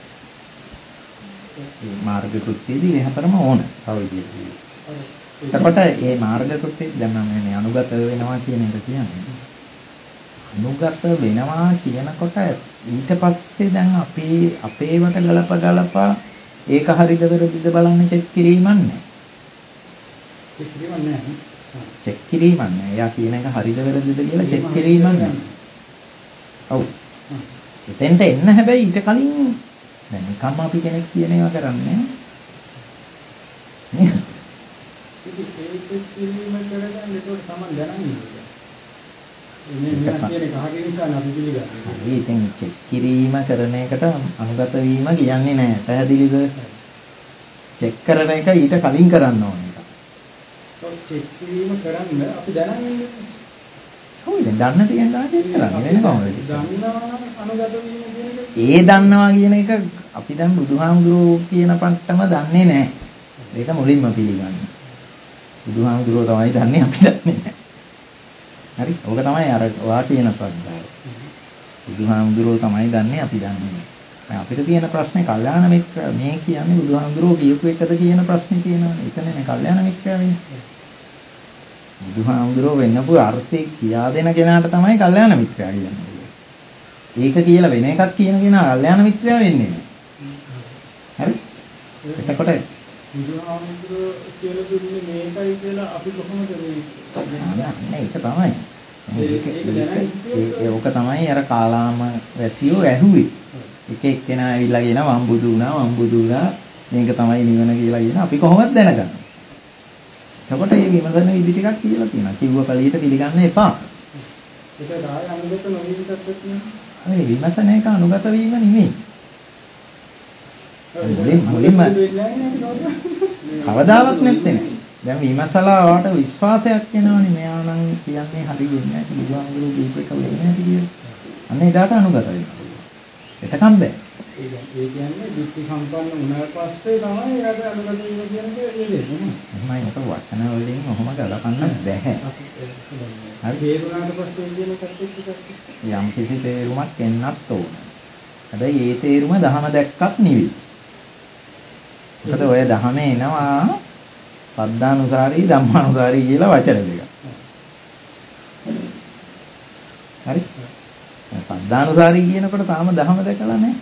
මේ මාර්ග කෘත්‍යයේදී මේ හතරම ඕන. තව විදිහට. එතකොට මේ මාර්ග කෘත්‍යය දැන් මම මේ අනුගත වෙනවා කියන එක කියන්නේ. අනුගත වෙනවා කියනකොට ඊට පස්සේ දැන් අපේ අපේවට ගලප ගලපා ඒක හරිද වැරදිද බලන්න චෙක් කිරීමක් නැහැ. චෙක් කිරීමක් නැහැ. චෙක් කිරීමක් නැහැ. එයා කියන එක හරිද වැරදිද කියලා චෙක් කිරීමක් නැහැ. ඔව්. එතෙන්ට එන්න හැබැයි ඊට කලින් දැන් නිකම්ම අපි කෙනෙක් කියන ඒවා කරන්නේ නේද? ඒක චෙක් කිරීම කරගන්න ඒක තමයි දැනන්නේ. මේ මේ කියන එක අහගෙන ඉස්සන අපි පිළිගන්නේ. හරි ඉතින් චෙක් කිරීම කරන එකට අනුගත වීම කියන්නේ නැහැ. පැහැදිලිද? චෙක් කරන එක ඊට කලින් කරන්න ඕනේ. ඔව් චෙක් කිරීම කරන්න අපි දැනන්නේ. ඔව් දැන් දන්න තියෙන ආකාරයෙන් කරන්නේ වෙන කොහොමද? දන්නවා අනුගත වීම කියන එක. ඒ දන්නවා කියන එක අපි දැන් බුදුහාමුදුරුවෝ කියන පට්ටම දන්නේ නැහැ. ඒක මුලින්ම පිළිගන්න. බුදුහාමුදුරුවෝ තමයි දන්නේ අපි දන්නේ නැහැ. හරි. ඕක තමයි අර ඔයා කියන ශ්‍රද්ධාව. බුදුහාමුදුරුවෝ තමයි දන්නේ අපි දන්නේ නැහැ. අපිට තියෙන ප්‍රශ්නේ කල්යාණ මිත්‍ර මේ කියන්නේ බුදුහාමුදුරුවෝ කියපු එකද කියන ප්‍රශ්නේ තියෙනවානේ. එතන මේ කල්යාණ මිත්‍රයා වෙන්නේ. බුදුහාමුදුරුවෝ වෙන්නපු අර්ථය කියා දෙන කෙනාට තමයි කල්යාණ මිත්‍රයා කියන්නේ. ඒක කියලා වෙන එකක් කියන කෙනා කල්යාණ මිත්‍රයා වෙන්නේ නැහැ. හරි? එතකොට බුදුහාමුදුරුවෝ කියලා දුන්නේ මේකයි කියලා අපි කොහොමද මේ ඒක තමයි. ඒක ඕක තමයි අර කාලාම වැසියෝ ඇහුවේ. එක එක්කෙනා ඇවිල්ලා කියනවා මම් බුදු වුණා මම් බුදු වුණා මේක තමයි නිවන කියලා කියන අපි කොහොමද දැනගන්නේ? එතකොට මේ විමසන විදි ටිකක් කියලා තියෙනවා. කිව්ව පළියට පිළිගන්න එපා. ඒක ආය අනුගත නොවීම තත්ත්වයක් නේ. අනේ විමසන එක අනුගත වීම නෙමෙයි. මුලින් මුලින්ම කවදාවත් නැත්තේ නෑ. දැන් විමසලා වාට විශ්වාසයක් එනවනේ මෙයා නම් කියන්නේ හරි වෙන්නේ නැහැ බුදුහාමුදුරුවෝ දීප එක වෙන්නේ නැති කියලා. අන්න ඒකට අනුගත වෙනවා. එතකම් බෑ. ඒ කියන්නේ දෘෂ්ටි සම්පන්න වුණාට පස්සේ තමයි එයාට අනුගත වීම කියන එක එන්නේ. එහෙමයි ඒක වචන වලින් ඔහොම ගලපන්න බෑ. හරි තේරුණාට පස්සේ කියන එකත් එක්ක යම් කිසි තේරුමක් එන්නත් ඕන. හැබැයි ඒ තේරුම දහම දැක්කත් නෙවෙයි. මොකද ඔය දහමේ එනවා සද්ධානුසාරී ධම්මානුසාරී කියලා වචන දෙකක්. හරි? සද්ධානුසාරී කියනකොට තාම දහම දැකලා නැහැ.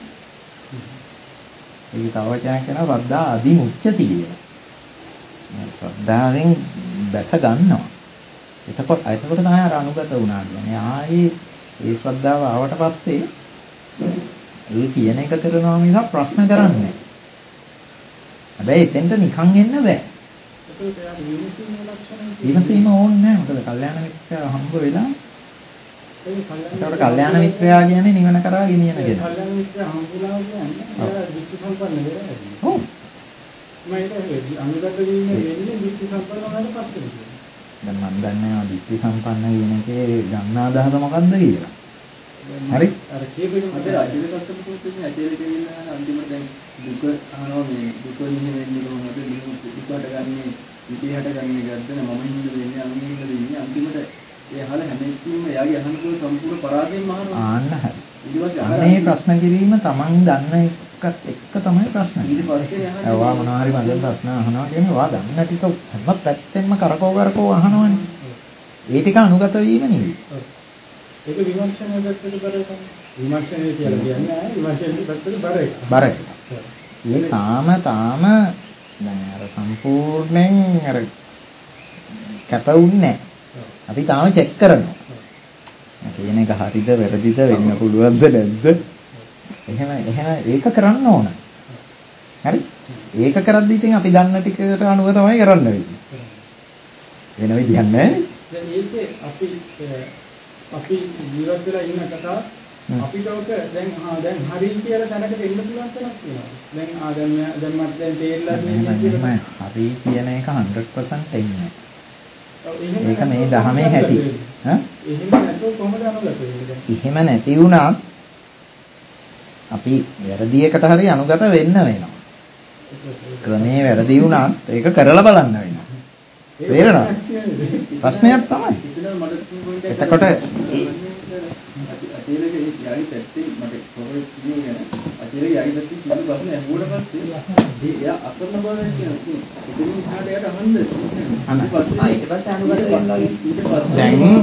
ඒක තව වචනයක් වෙනවා සද්ධා අදිමුච්ඡති කියලා. ශ්‍රද්ධාවෙන් දැස ගන්නවා. එතකොට එතකොට තමයි අර අනුගත වුණා කියන්නේ. ආයේ ඒ ශ්‍රද්ධාව ආවට පස්සේ ඒ කියන එක කරනවා මිසක් ප්‍රශ්න කරන්නේ නැහැ. හැබැයි එතෙන්ට නිකන් එන්න බෑ. ඒක යා විමසීමේ ලක්ෂණය. විමසීම ඕනේ නැහැ. මොකද කල්යාණ මිත්‍රයා හම්බ වෙලා ඒ කල්යාණ ඒකට කල්යාණ මිත්‍රයා කියන්නේ නිවන කරා ගෙනියන කෙනා. කල්යාණ මිත්‍රයා හම්බුලා කියන්නේ එයා දෘෂ්ටි සම්පන්න වෙලා. ඔව්. මම ඒක අනුගත වීම වෙන්නේ දෘෂ්ටි සම්පන්න වුණාට පස්සේ. දැන් මම දන්නේ නැහැ දෘෂ්ටි සම්පන්න කියන එකේ ගන්න අදහස මොකක්ද කියලා. හරි? අර කියපේකම අද රාජ්‍ය පස්සම කොහොමද ඇදෙල කියලා අන්තිමට දැන් දුක අහනවා මේ දුක නිහ වෙන්නේ කොහොමද දුකට ගන්නේ විදිහට ගන්න එකක්ද මම හින්ද වෙන්නේ අන් හින්ද වෙන්නේ අන්තිමට ඒ අහල හැම එකකින්ම එයාගේ අහනකෝ සම්පූර්ණ පරාජයෙන් අහනවා ආන්න හරි. ඊට පස්සේ අනේ ප්‍රශ්න කිරීම Taman දන්න එකත් එක්ක තමයි ප්‍රශ්න. ඊට පස්සේ අහන්නේ ඔයා මොනවා හරි මගෙන් ප්‍රශ්න අහනවා කියන්නේ ඔයා දන්න ටික හැම පැත්තෙන්ම කරකෝ කරකෝ අහනවනේ. ඒ ටික අනුගත වීම නෙවෙයි. ඒක විමර්ශනය පැත්තට බර එකක්. විමර්ශනය කියලා කියන්නේ ආයේ විමර්ශනයේ පැත්තට බර එකක්. බර එකක්. ඒ තාම තාම දැන් අර සම්පූර්ණයෙන් අර කැපවුන්නේ නැහැ. අපි තාම චෙක් කරනවා. කියන එක හරිද වැරදිද වෙන්න පුළුවන්ද නැද්ද? එහෙම එහෙම ඒක කරන්න ඕන. හරි? ඒක කරද්දී ඉතින් අපි දන්න ටිකට අනුව තමයි කරන්න වෙන්නේ. වෙන විදිහක් නැහැ. දැන් ඒකේ අපි අපි ජීවත් වෙලා ඉන්න කතාව අපිට ඔක දැන් ආ දැන් හරි කියලා දැනකට එන්න පුළුවන් තරක් තියෙනවා. දැන් ආ දැන් දැන් මට දැන් තේරලා තියෙනවා හරි කියන එක hundred percent එන්නේ. ඒක මේ දහමේ හැටි. ඈ? එහෙම නැතුව කොහොමද අනුගත වෙන්නේ? එහෙම නැති වුණා අපි වැරදි එකට හරි අනුගත වෙන්න වෙනවා. ක්‍රමේ වැරදි වුණා ඒක කරලා බලන්න වෙනවා. තේරෙනවද? ප්‍රශ්නයක් තමයි. එතකොට අතීතයේ යාගේ පැත්තේ මට කොහොමද කියන්නේ අතීතයේ යාගේ පැත්තේ කිව්ව ප්‍රශ්න ඇහුවට පස්සේ එයා අසරණ බව කියනවා. ඉතින් ඉහාට යට අහන්න. අන්න. ආ ඊට පස්සේ අනුගත වෙනවා. ඊට පස්සේ දැන් නෑ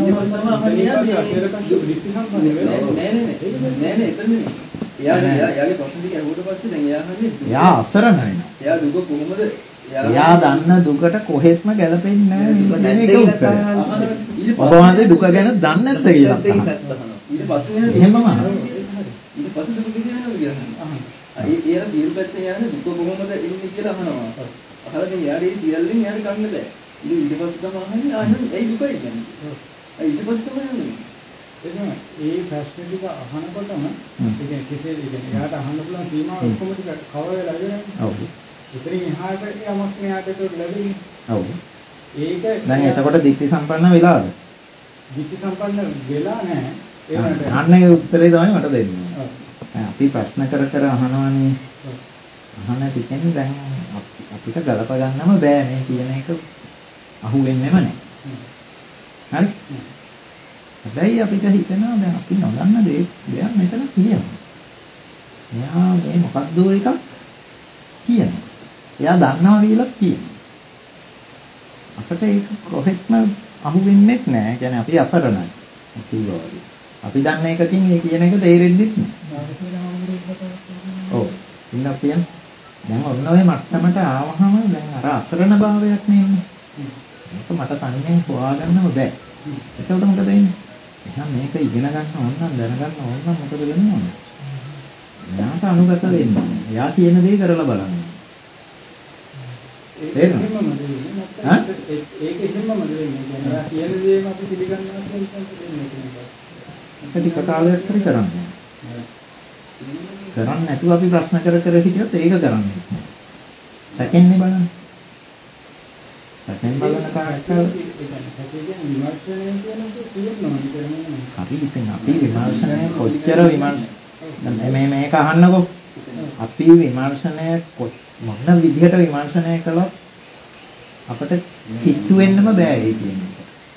නෑ නෑ එතන නෙමෙයි. එයා යාගේ ප්‍රශ්න ටික ඇහුවට පස්සේ දැන් එයා හන්නේ එයා අසරණ වෙනවා. එයා දුක කොහොමද එයා දන්න දුකට කොහෙත්ම ගැලපෙන්නේ නැහැ මේක උත්තරය. ඔබ වහන්සේ දුක ගැන දන්නේ නැද්ද කියලා අහනවා. ඊට පස්සේ එහෙමම ඊට පස්සේ දුක කියන්නේ මොකද කියලා අහනවා. ඒ ඒලා සියලු පැත්තෙන් යන දුක කොහොමද එන්නේ කියලා අහනවා. අහලා දැන් යාට ඒ සියල්ලෙන් යාට ගන්න බෑ. ඉතින් ඊට පස්සේ තමයි අහන්නේ ආයෙත් ඇයි දුකයි කියන්නේ. ඒ ඊට පස්සේ තමයි අහන්නේ. එහෙනම් ඒ ප්‍රශ්න ටික අහනකොටම ඒ කියන්නේ කෙසේ ඒ කියන්නේ යාට අහන්න පුළුවන් සීමාව ඔක්කොම ටික කවර වෙලා ඉවරයි. ඔව්. ඉතින් එහාට යමක් මෙයාට ඒක ලැබෙන්නේ. ඔව්. ඒක දැන් එතකොට දික්ටි සම්පන්න වෙලාද? දික්ටි සම්පන්න වෙලා නැහැ. ඒ වුණාට අන්න ඒ උත්තරේ තමයි මට දෙන්නේ. ඔව්. අපි ප්‍රශ්න කර කර අහනවනේ. අහන ටිකෙන් දැන් අපිට ගලප ගන්නම බෑ මේ කියන එක අහු වෙන්නෙම නැහැ. හරි? හැබැයි අපිට හිතෙනවා දැන් අපි නොදන්න දේ දෙයක් මෙතන තියෙනවා. මෙයා මේ මොකක්ද එකක් කියනවා. එයා දන්නවා කියලා කියනවා. අපිට ඒක කොහෙත්ම අහු වෙන්නේ නැහැ. කියන්නේ අපි අසරණයි. කිව්වා වගේ. අපි දන්න එකකින් ඒ කියන එක තේරෙන්නේ නැහැ. ඔව්. ඉන්න අපියන් දැන් ඔන්න ඔය මට්ටමට ආවහම දැන් අර අසරණ භාවයක් නෙන්නේ. මේක මට තනියෙන් හොයාගන්නම බෑ. ඒකට මොකද වෙන්නේ? එහෙනම් මේක ඉගෙන ගන්න ඕන නම් දැනගන්න ඕන නම් මොකද වෙන්නේ? එයාට අනුගත වෙන්න. එයා කියන දේ කරලා බලන්න. ඒක එහෙමම දෙන්නේ. ඈ? ඒක එහෙමම දෙන්නේ. එයා කියන දේම අපි පිළිගන්නවා කියන එක දෙන්නේ. ඒක ටික කාලයක් හරි කරන්නේ. කරන්නේ නැතුව අපි ප්‍රශ්න කර කර හිටියොත් ඒක කරන්නේ නැහැ. සැකෙන්නේ බලන්න. සැකෙන් බලන කාට අපි ඉතින් අපි විමර්ශනය කොච්චර විමර්ශන මේ මේක අහන්නකෝ. අපි විමර්ශනය මොන විදිහට විමර්ශනය කළොත් අපිට කිට්ටු වෙන්නම බෑ ඒ කියන එක.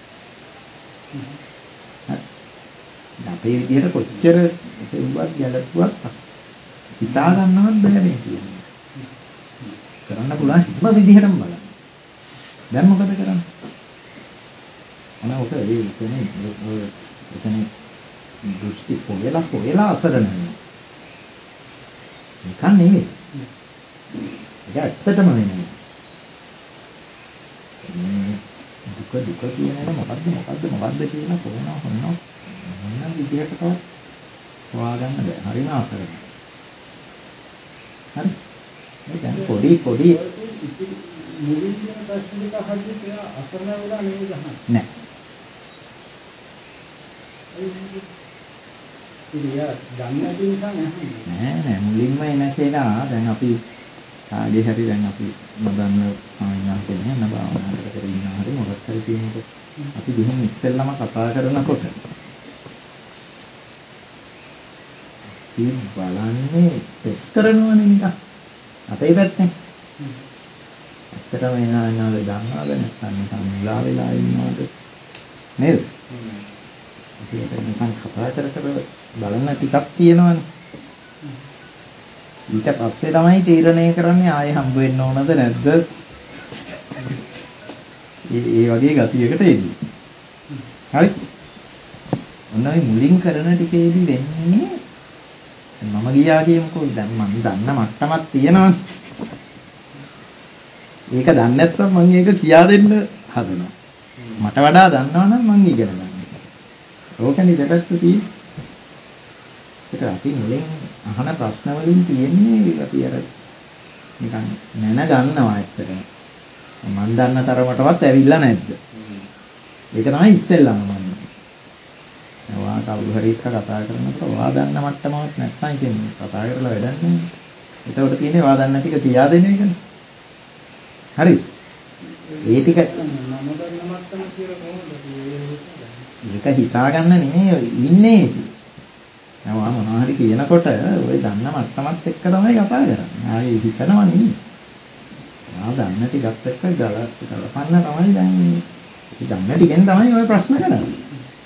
අපේ විදිහට කොච්චර ඒවත් ගැලපුවත් හිතා ගන්නවත් බෑ මේ කියන්නේ. කරන්න පුළුවන් හැම විදිහටම බලන්න. දැන් මොකද කරන්නේ? අනේ ඔක ඒ කියන්නේ ඔය එතන දෘෂ්ටි පොයලා පොයලා අසරණ වෙනවා. නිකන් නෙවෙයි. ඒක ඇත්තටම වෙනවා. දුක දුක කියන එක මොකද්ද මොකද්ද මොකද්ද කියලා කොහොමද හොයනවා. මොන විදිහකට හොයාගන්න බෑ. හරිම අසරණයි. හරි. මේ දැන් පොඩි පොඩි මුලින් කියන ප්‍රශ්න දෙක අහද්දී එයා අසරණ වෙලා නෙවෙයි ගහන්නේ. නෑ. ඉතියා දන්නේ නැති නිසා නැහැ. නෑ නෑ මුලින්ම එන කෙනා දැන් අපි කාගේ හරි දැන් අපි නොදන්න සාමාන්‍යයෙන් කියන්නේ නෑ භාවනාවකට කර ඉන්නවා හරි මොකක් හරි කියනකොට අපි ගිහින් ඉස්සෙල්ලාම කතා කරනකොට අපි බලන්නේ ටෙස්ට් කරනවනේ නිකන් අපේ පැත්තෙන්. ඇත්තටම එනවා නේද දන්නවද නැත්නම් නිකන් මුලා වෙලා ඉන්නවද නේද? අපි ඒක නිකන් කතා කර කර බලන්න ටිකක් තියෙනවනේ. ඊට පස්සේ තමයි තීරණය කරන්නේ ආයෙ හම්බ වෙන්න ඕනද නැද්ද? ඒ ඒ වගේ ගතියකට එන්නේ. හරි? ඔන්නයි මුලින් කරන ටිකේදී වෙන්නේ මම ගියා කියමුකෝ දැන් මම දන්න මට්ටමක් තියෙනවනේ. ඒක දන්නේ නැත්නම් මම ඒක කියා දෙන්න හදනවා. මට වඩා දන්නවනම් මම ඉගෙන ගන්නවා. ඕකනේ දෙපැත්ත තියෙන්නේ. ඒක අපි මුලින් අහන ප්‍රශ්න වලින් තියෙන්නේ අපි අර නිකන් නැන ගන්නවා ඇත්තටම. මන් දන්න තරමටවත් ඇවිල්ලා නැද්ද? ඒක තමයි ඉස්සෙල්ලාම මම. ඔයා කවුරු හරි එක්ක කතා කරනකොට ඔයා දන්න මට්ටමවත් නැත්නම් ඉතින් කතා කරලා වැඩක් නැහැ. ඒතකොට තියෙන්නේ ඔයා දන්න ටික කියා දෙන එකනේ. හරිද? ඒ ටික මම දන්න මට්ටම කියලා කොහොමද ඒක හිතාගන්න නෙමෙයි ඉන්නේ. ඔයා මොනවා හරි කියනකොට ඔය දන්න මට්ටමත් එක්ක තමයි කතා කරන්නේ. ආයේ හිතනවා නෙමෙයි. ඔයා දන්න ටිකත් එක්ක ගල ගලපන්න තමයි දැන් ඉතින් දන්න ටිකෙන් තමයි ඔය ප්‍රශ්න කරන්නේ.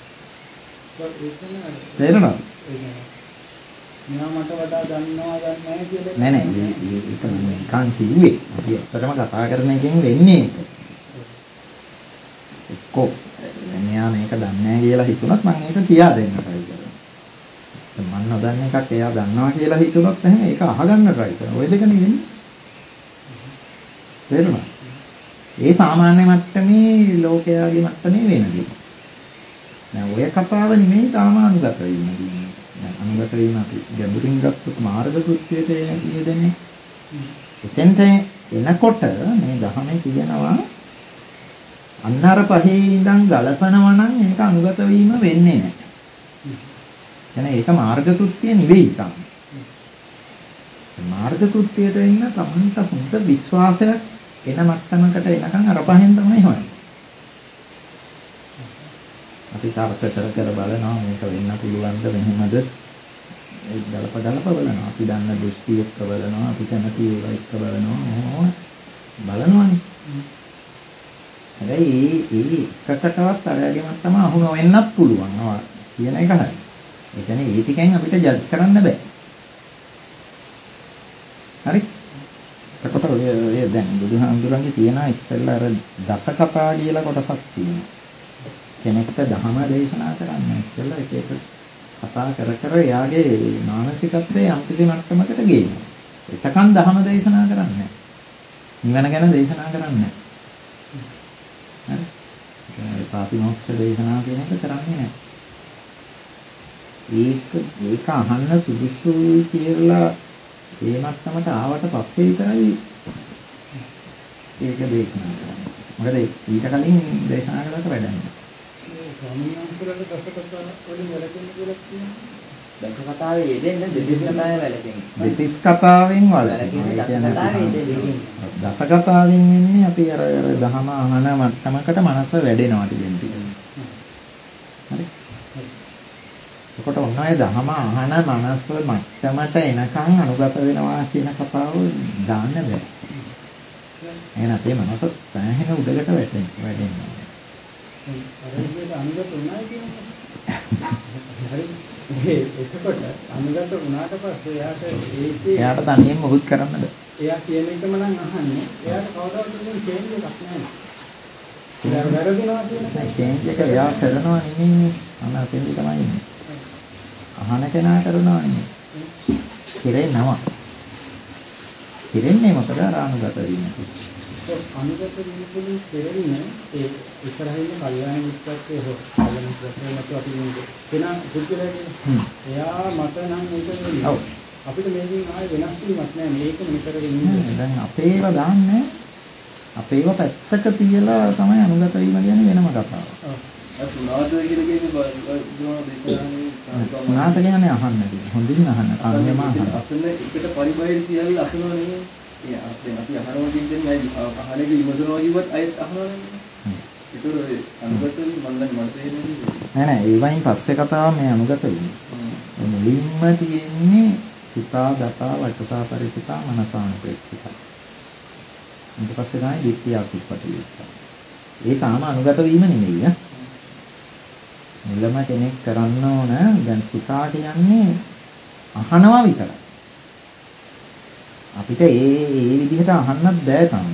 තේරෙනවද? මෙයා මට වඩා දන්නවා දන්නේ නැහැ කියලා නෑ නෑ ඒක මම නිකන් කිව්වේ. අපි ඇත්තටම කතා කරන එකෙන් වෙන්නේ ඒක. එක්කෝ මෙයා මේක දන්නේ නැහැ කියලා හිතුණත් මම ඒක කියා දෙන්න try කරනවා. මම නොදන්න එකක් එයා දන්නවා කියලා හිතුණොත් එහෙනම් ඒක අහගන්න try කරනවා. ඔය දෙක නෙවෙයි. තේරුණා? ඒ සාමාන්‍ය මට්ටමේ ලෝකයාගේ මට්ටමේ වෙනදී. දැන් ඔය කතාව නෙමෙයි තාම අනුගත වීම කියන්නේ. දැන් අනුගත වීම අපි ගැඹුරින් ගත්තොත් මාර්ග කෘත්‍යයට යෙදෙන්නේ. එතෙන්ට එනකොට මේ දහමේ කියනවා අන්නර පහේ ඉඳන් ගලපනවා නම් ඒක අනුගත වීම වෙන්නේ නැහැ. එනේ ඒක මාර්ග කෘත්‍ය නෙවෙයි තාම. මාර්ග කෘත්‍යයට එන්න තමන්ට හොඳ විශ්වාසයක් එන මට්ටමකට එනකන් අර පහෙන් තමයි හොයන්නේ. අපි තාර්ථ කර කර බලනවා මේක වෙන්න පුළුවන්ද මෙහෙමද ඒ ගලප ගලප බලනවා. අපි දන්න දෘෂ්ටි එක්ක බලනවා, අපි කැමති ඒවා එක්ක බලනවා, ඕන බලනවානේ. හැබැයි ඒ එකකටවත් අරගෙන මට්ටම අහු නොවෙන්නත් පුළුවන්. ආ කියන එක හරි. ඒ කියන්නේ ඒ ටිකෙන් අපිට ජජ් කරන්න බෑ. හරි? එතකොට ඔය ඔය දැන් බුදුහාමුදුරන්ගේ තියෙන ඉස්සෙල්ලා අර දස කතා කියලා කොටසක් තියෙනවා. කෙනෙක්ට ධර්ම දේශනා කරන්න ඉස්සෙල්ලා එක එක කතා කර කර එයාගේ මානසිකත්වයේ අන්තිම මට්ටමකට ගේනවා. එතකන් ධර්ම දේශනා කරන්නේ නැහැ. නිවන ගැන දේශනා කරන්නේ නැහැ. හරි? පාතිමෝක්ෂ දේශනා කියන එක කරන්නේ නැහැ. ඒක ඒක අහන්න සුදුසුයි කියලා ඒ මට්ටමට ආවට පස්සේ විතරයි ඒක දේශනා කරන්නේ. මොකද ඊට කලින් දේශනා කළාට වැඩක් නැහැ. ස්වාමීන් වහන්සේලාට දස කතා වලින් වැළකෙන්න කියලා කියනවා. දස කතාවේ යෙදෙන්න දෙතිස් කතාවේ වැළකෙන්න. දෙතිස් කතාවෙන් වළකින්න. දස කතාවෙන් එන්නේ අපි අර අර දහම අහන මට්ටමකට මනස වැඩෙනවා ටිකෙන් ටික. හරි. එතකොට ඔන්න ඔය දහම අහන මනස මට්ටමට එනකන් අනුගත වෙනවා කියන කතාව දාන්න බෑ. එහෙනම් අපේ මනස සෑහෙන උඩකට වැටෙන්න වැඩෙනවා. අර විදිහට අනුගත වුණා කියන්නේ. හරි. එතකොට අනුගත වුණාට පස්සේ එයාට ඒකේ එයාට තනියෙන් මොකුත් කරන්න බෑ. එයා කියන එකම නම් අහන්නේ. එයාට කවදාවත් දුන්න චේන්ජ් එකක් නැහැ. ඒක වැරදුනා කියන එක චේන්ජ් එක එයා කරනවා නෙමෙයි. අන්න අතෙන්දි තමයි ඉන්නේ. අහන කෙනා කරනවා නෙමෙයි. කෙරෙනවා. කෙරෙන්නේ මොකද අනුගත වීම. අනුගත වීමෙන් කෙරෙන්නේ ඒ ඉස්සරහින් කල්යාණ මිත්‍රත්වයේ හෝ කල්යාණ මිත්‍රත්වයේ නැතු අපි මේ කෙනා පුදුලයි කියන්නේ. එයා මත නම් මේක නෙමෙයි. ඔව්. අපිට මේකෙන් ආයේ වෙනස් වීමක් නැහැ. මේකම නිතරම ඉන්නේ. දැන් අපේව දාන්නේ අපේව පැත්තක තියලා තමයි අනුගත වීම කියන්නේ වෙනම කතාවක්. ඔව්. අර සුණාත කියලා කියන්නේ බුදුහාම දේශනාවේ සුණාත කියන්නේ අහන්න කියන්නේ. හොඳින් අහන්න. කන්නේම අහන්න. අසන එකට පරිබාහිර සියල්ල අසනවා නෙමෙයි. ඒ අපේ අපි අහනවා කියන්නේ අහන එක ඉමසනවා කිව්වත් අයත් අහනවා නෙමෙයි. ඒතර ඒ අනුගත වීම මම දැන් මට තේරෙන්නේ නෑ නෑ ඒ වයින් පස්සේ කතාව මේ අනුගත වීම. මුලින්ම තියෙන්නේ සුතා දතා වචසා පරිචිතා මනසානුපේක්ෂිතා. ඊට පස්සේ තමයි ditthිය අසුප්පටිවිත්තා. ඒ තාම අනුගත වීම නෙමෙයි ඈ. මුලම කෙනෙක් කරන්න ඕන දැන් සුතා කියන්නේ අහනවා විතරයි. අපිට ඒ ඒ විදිහට අහන්නත් බෑ තාම.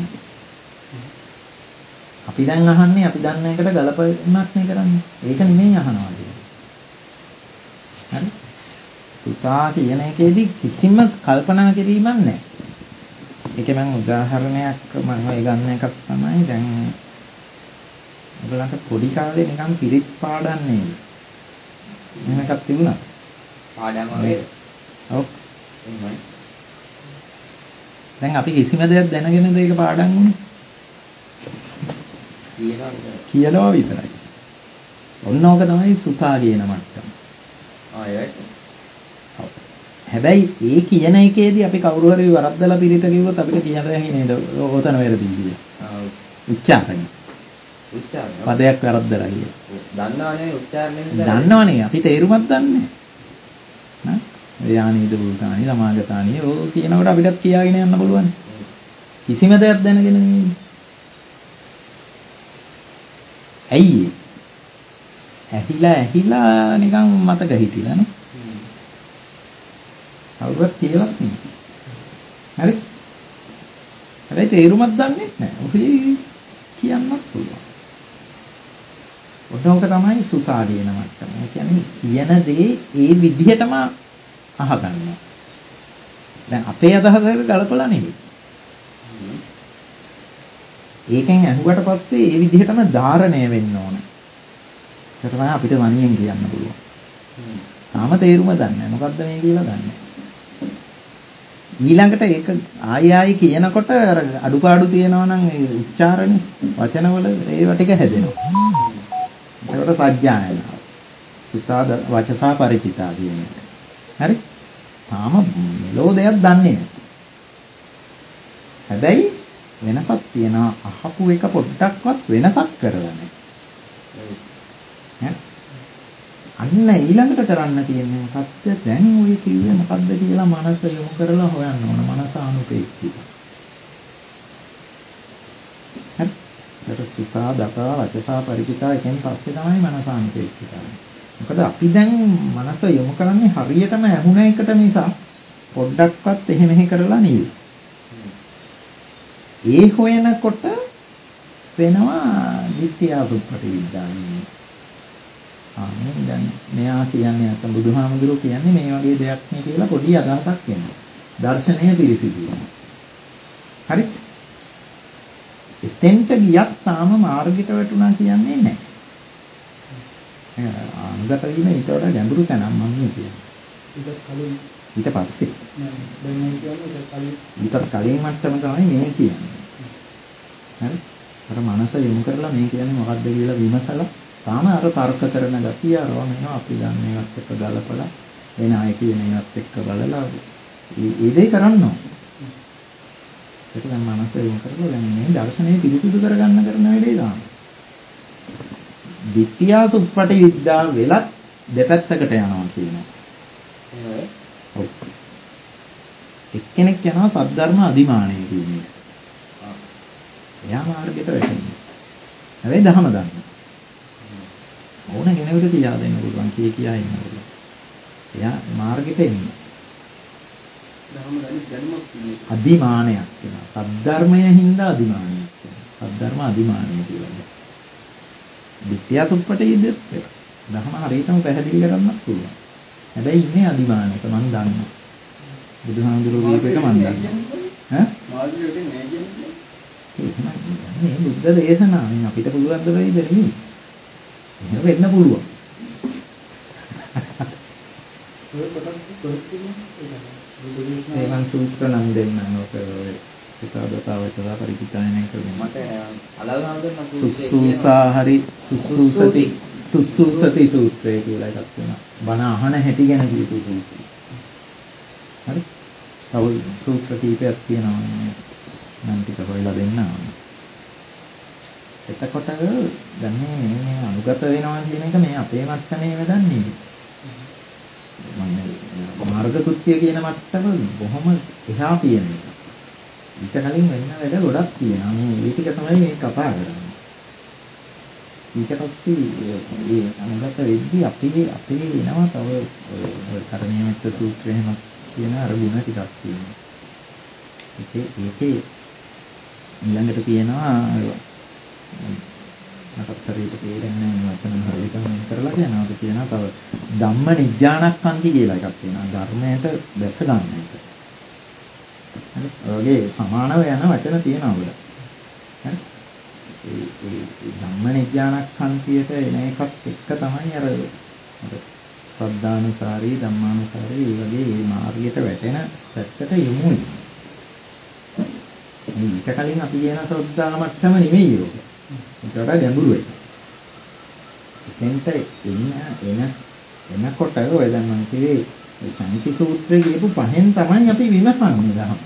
අපි දැන් අහන්නේ අපි දන්න එකට ගලපන්නක් නේ කරන්නේ. ඒක නෙමෙයි අහනවා කියන්නේ. හරි? සුතා කියන එකේදී කිසිම කල්පනා කිරීමක් නැහැ. ඒකේ මම උදාහරණයක් මම ඔය ගන්න එකක් තමයි දැන් ඔයගලන්ට පොඩි කාලේ නිකන් පිරිත් පාඩම් නේද? එහෙම එකක් තිබුණා. පාඩම් වගේ. ඔව්. එහෙමයි. දැන් අපි කිසිම දෙයක් දැනගෙනද ඒක පාඩම් වුනේ? කියනවා විතරයි. ඔන්න ඕක තමයි සුතා කියන මට්ටම. ආ ඒකයි. හැබැයි ඒ කියන එකේදී අපි කවුරු හරි වරද්දලා පිළිත කිව්වොත් අපිට කියන්න බැහැ නේද? ඕතන වැරදි කියලා. ආ උච්චාරණය. උච්චාරණය. පදයක් වරද්දලා කියලා. දන්නවනේ උච්චාරණයෙන්. දන්නවනේ අපි තේරුමක් දන්නේ නැහැ. යානීද භූතානි සමාගතානි ඕක කියනකොට අපිටත් කියාගෙන යන්න පුළුවන්. කිසිම දෙයක් දැනගෙන නෙමෙයි. ඇයි? ඇහිලා ඇහිලා නිකන් මතක හිටිලා නේ. කවුරුත් කියලත් නෙමෙයි. හරි? හැබැයි තේරුමක් දන්නේ නැහැ. ඔහි කියන්නත් පුළුවන්. ඔතනක තමයි සුතා කියන මට්ටම. ඒ කියන්නේ කියන දේ ඒ විදිහටම අහගන්නවා. දැන් අපේ අදහසට ගලපලා නෙවෙයි. ඒකෙන් ඇහුවට පස්සේ ඒ විදිහටම ධාරණය වෙන්න ඕන. ඒක තමයි අපිට වණියෙන් කියන්න පුළුවන්. තාම තේරුම දන්නේ නැහැ. මොකද්ද මේ කියලා දන්නේ නැහැ. ඊළඟට ඒක ආයි ආයි කියනකොට අර අඩුපාඩු තියෙනවා නම් ඒ උච්චාරණේ වචනවල ඒවා ටික හැදෙනවා. ඒකට සජ්ජායනාව. සුතා වචසා ಪರಿචිතා කියන එක. හරි? තාම මෙලෝ දෙයක් දන්නේ නැහැ. හැබැයි වෙනසක් තියෙනවා. අහපු එක පොඩ්ඩක්වත් වෙනසක් කරලා නැහැ. අන්න ඊළඟට කරන්න තියෙන්නේ මොකක්ද? දැන් ඔය කිව්වේ මොකක්ද කියලා මනස යොමු කරලා හොයන්න ඕන. මනස අනුපේක්ෂිත. හරි? ඒක සුතා දතා වචසා ಪರಿචිතා එකෙන් පස්සේ තමයි මනස අනුපේක්ෂිත. මොකද අපි දැන් මනස යොමු කරන්නේ හරියටම ඇහුණ එකට නිසා පොඩ්ඩක්වත් එහෙ මෙහෙ කරලා නෙවෙයි. ඒ හොයනකොට වෙනවා විත්‍යාසුප්පටි විද්‍යාවයි. ආ මේ දැන් මෙයා කියන්නේ නැත්නම් බුදුහාමුදුරුවෝ කියන්නේ මේ වගේ දෙයක් නේ කියලා පොඩි අදහසක් එනවා. දර්ශනය පිරිසිදුයි. හරි? එතෙන්ට ගියත් තාම මාර්ගයට වැටුණා කියන්නේ නැහැ. අනුගත වීම ඊට වඩා ගැඹුරු තැනක් මම කියන්නේ. ඊට කලින් ඊට පස්සේ නෑ දැන් මම කියන්නේ ඊට කලින් ඊට කලින් මට්ටම තමයි මේ කියන්නේ. හරි? අර මනස යොමු කරලා මේ කියන්නේ මොකක්ද කියලා විමසලා තාම අර තර්ක කරන ගතිය අරවා මේවා අපි දන්න ඒවත් එක්ක ගලපලා වෙන අය කියන ඒවත් එක්ක බලලා ඒ දේ කරන්න ඕන. ඒක දැන් මනස යොමු කරලා දැන් මේ දර්ශනය පිරිසිදු කරගන්න කරන වැඩේ දාන්න. විත්‍යාසුප්පටි විද්‍යාව වෙලත් දෙපැත්තකට යනවා කියනවා. ඔව්. එක්කෙනෙක් යනවා සද්ධර්ම අධිමානය කියන එක. එයා මාර්ගයට වැටෙනවා. හැබැයි දහම දන්නවා. ඕන කෙනෙකුට කියා දෙන්න පුළුවන් කී කියා ඉන්න පුළුවන්. එයා මාර්ගෙට එන්නේ. ධර්ම දැනුමක් තියෙනවා. අධිමානයක් වෙනවා. සද්ධර්මයේ හින්දා අධිමානයක් වෙනවා. සද්ධර්ම අධිමානය කියලා. විත්‍යාසුප්පටි ඉදෙත් ධර්ම හරියටම පැහැදිලි කරන්නත් පුළුවන්. හැබැයි ඉන්නේ අධිමානයක මම දන්නවා. බුදුහාමුදුරුවෝ කියපු එක මම දන්නවා. ඈ? මාර්ගයට නෑ කියන්නේ. මේ බුද්ධ දේශනාවෙන් අපිට පුළුවන් ද වෙයිද නෙමෙයි. එහෙම වෙන්න පුළුවන්. ඔය කොටස් කොහෙද තියෙන්නේ? ඒකන් සූත්‍ර නම් දෙන්නම් ඔක ඔය සිතාදතාවචලා පරිචිතායනය කරගෙන මට අලවහම දෙන්න සුසුසා හරි සුසුසති සුසුසති සූත්‍රය කියලා එකක් වෙනවා. බණ අහන හැටි ගැන කියපු සූත්‍රය. හරි? තව සූත්‍ර කීපයක් තියෙනවා මේ නම් ටික හොයලා දෙන්න ඕනේ. එතකොට දැන් මේ මේ අනුගත වෙනවා කියන එක මේ අපේ මට්ටමේ වැඩක් නෙවෙයි. මම මාර්ග කෘත්‍ය කියන මට්ටම බොහොම එහා තියෙන එක. ඊට කලින් වෙන්න වැඩ ගොඩක් තියෙනවා. මේ මේ ටික තමයි මේ කතා කරන්නේ. ඊට පස්සේ මේ අනුගත වෙද්දී අපි අපේ එනවා තව ඔය කරණීයමෙත්ත සූත්‍රයේම කියන අර ගුණ ටිකක් තියෙනවා. ඒකේ ඒකේ ඊළඟට කියනවා මටත් හරියට තේරෙන්නේ නැහැ වචන හරියට මම කරලා කියනවා. ඒක කියනවා තව ධම්ම නිජ්ජානක්ඛන්ති කියලා එකක් තියෙනවා. ධර්මයට දැස ගන්න එක. හරි. ඔයගේ සමානව යන වචන තියෙනවා වල. හරි. ඒ ඒ ධම්ම නිජ්ජානක්ඛන්තියට එන එකත් එක්ක තමයි අර අර සද්ධානුසාරී ධම්මානුසාරී මේ වගේ මේ මාර්ගයට වැටෙන පැත්තට යමු. ඊට කලින් අපි කියන ශ්‍රද්ධා මට්ටම නෙමෙයි ඒක. ඒකට වඩා ගැඹුරු එක. එතෙන්ට එන එන එනකොට ඔය දැන් මම කිව්වේ සංකි සූත්‍රයේ කියපු පහෙන් තමයි අපි විමසන්නේ දහම.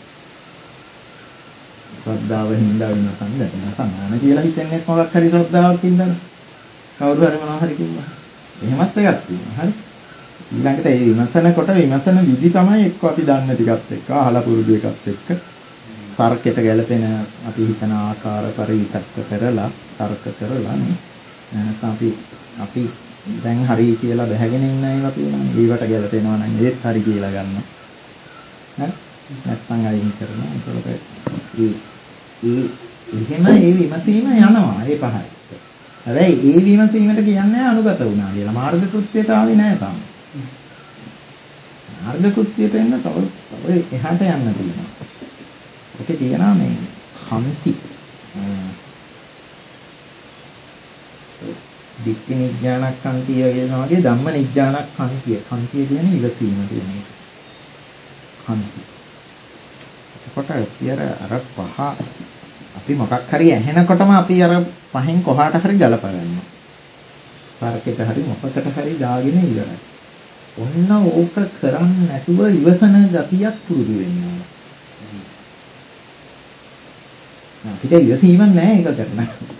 ශ්‍රද්ධාව හින්දා විමසන්නේ සමාන කියලා හිතන්නේ මොකක් හරි ශ්‍රද්ධාවක් හින්දානේ. කවුරු හරි මොනවා හරි කිව්වා. එහෙමත් එකක් තියෙනවා. හරි. ඊළඟට ඒ විමසනකොට විමසන විදි තමයි එක්ක අපි දන්න ටිකත් එක්ක අහලා පුරුදු එකත් එක්ක තර්කයට ගැලපෙන අපි හිතන ආකාර පරිවිතක්ක කරලා තර්ක කරලා නේ. නැත්නම් අපි අපි දැන් හරි කියලා බැහැගෙන ඉන්න ඒවා තියෙනවා. ඒවට ගැලපෙනවා නම් ඒත් හරි කියලා ගන්න. හරි. නැත්නම් අයින් කරනවා. ඒකට ඒ ඒ එහෙම ඒ විමසීම යනවා ඒ පහයි. හැබැයි ඒ විමසීමට කියන්නේ අනුගත වුණා කියලා. මාර්ග කෘත්‍යයට ආවේ නැහැ තාම. මාර්ග කෘත්‍යයට එන්න තව තව එහාට යන්න තියෙනවා. ඒකේ තියෙනවා මේ කන්ති දික්ඛි නිඥානක්ඛන්තිය කියනවා වගේ ධම්ම නිඥානක්ඛන්තිය. කන්තිය කියන්නේ ඉවසීම කියන එක. කන්ති. එතකොට අර අර පහ අපි මොකක් හරි ඇහෙනකොටම අපි අර පහෙන් කොහාට හරි ගලප ගන්නවා. පාරකට හරි මොකකට හරි දාගෙන ඉවරයි. ඔන්න ඕක කරන්නේ නැතුව ඉවසන ගතියක් පුරුදු වෙන්න ඕන. අපිට ඉවසීමක් නැහැ ඒක කරන්න.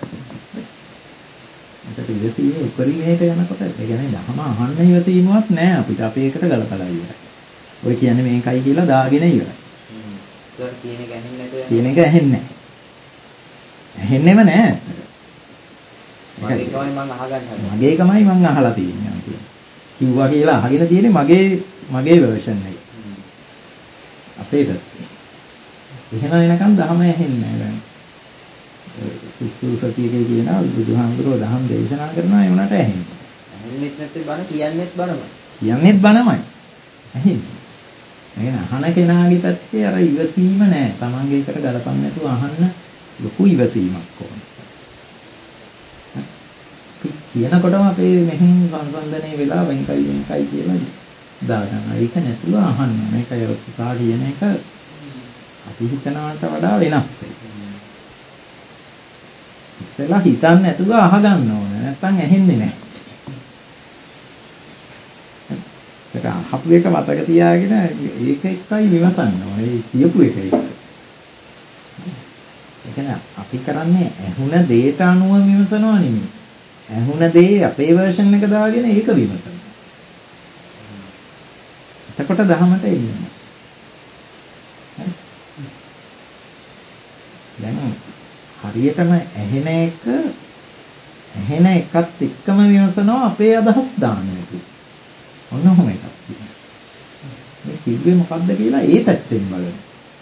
අපිට ඉවසීමේ උපරිමයට යනකොට ඒ කියන්නේ ධර්ම අහන්න ඉවසීමක් නැහැ අපිට. අපි ඒකට ගලපලා ඉවරයි. ඔය කියන්නේ මේකයි කියලා දාගෙන ඉවරයි. ඒක කියන එක ඇහෙන්නේ නැතුව කියන එක ඇහෙන්නේ නැහැ. ඇහෙන්නෙම නැහැ. මගේ කමයි මම අහගන්න හදන්නේ. මගේ කමයි මම අහලා තියෙන්නේ. කිව්වා කියලා අහගෙන තියෙන්නේ මගේ මගේ version එක. අපේ පැත්තේ. එහෙම වෙනකන් ධර්ම ඇහෙන්නේ නැහැ. සුසුසතියේ කියන බුදුහාමුදුරුවෝ දහම් දේශනා කරනවා ඒ උනට ඇහෙන්නේ. ඇහෙන්නෙත් නැත්නම් බණ කියන්නෙත් බණමයි. කියන්නෙත් බණමයි. ඇහෙන්නේ. එහෙනම් අහන කෙනාගේ පැත්තේ අර ඉවසීම නැහැ. Tamange එකට ගලපන්න නැතුව අහන්න ලොකු ඉවසීමක් ඕන. කියනකොටම අපේ මෙහෙන් සංසන්දනයේ වෙලා වෙන්කයි වෙන්කයි කියලා දාගන්නවා. ඒක නැතුව අහන්න. මේකයි රසිකා කියන එක අපි හිතනවට වඩා වෙනස් එකක්. ඉතලා හිතන්න නැතුව අහගන්න ඕන. නැත්නම් ඇහෙන්නේ නැහැ. ඒක අහපු එක මතක තියාගෙන ඒක එක්කයි විමසන්න ඕනේ. ඒ කියපු එක එක. ඒ කියන්නේ අපි කරන්නේ ඇහුණ දේට අනුව විමසනවා නෙමෙයි. ඇහුණ දේ අපේ version එක දාගෙන ඒක විමසනවා. එතකොට දහමට එන්නේ. දැන් හරියටම ඇහෙන එක ඇහෙන එකත් එක්කම විමසනවා අපේ අදහස් දාන්න එක. ඔන්න ඔහොම එකක් තියෙනවා. මේ කිව්වේ මොකද්ද කියලා ඒ පැත්තෙන් බලන්න.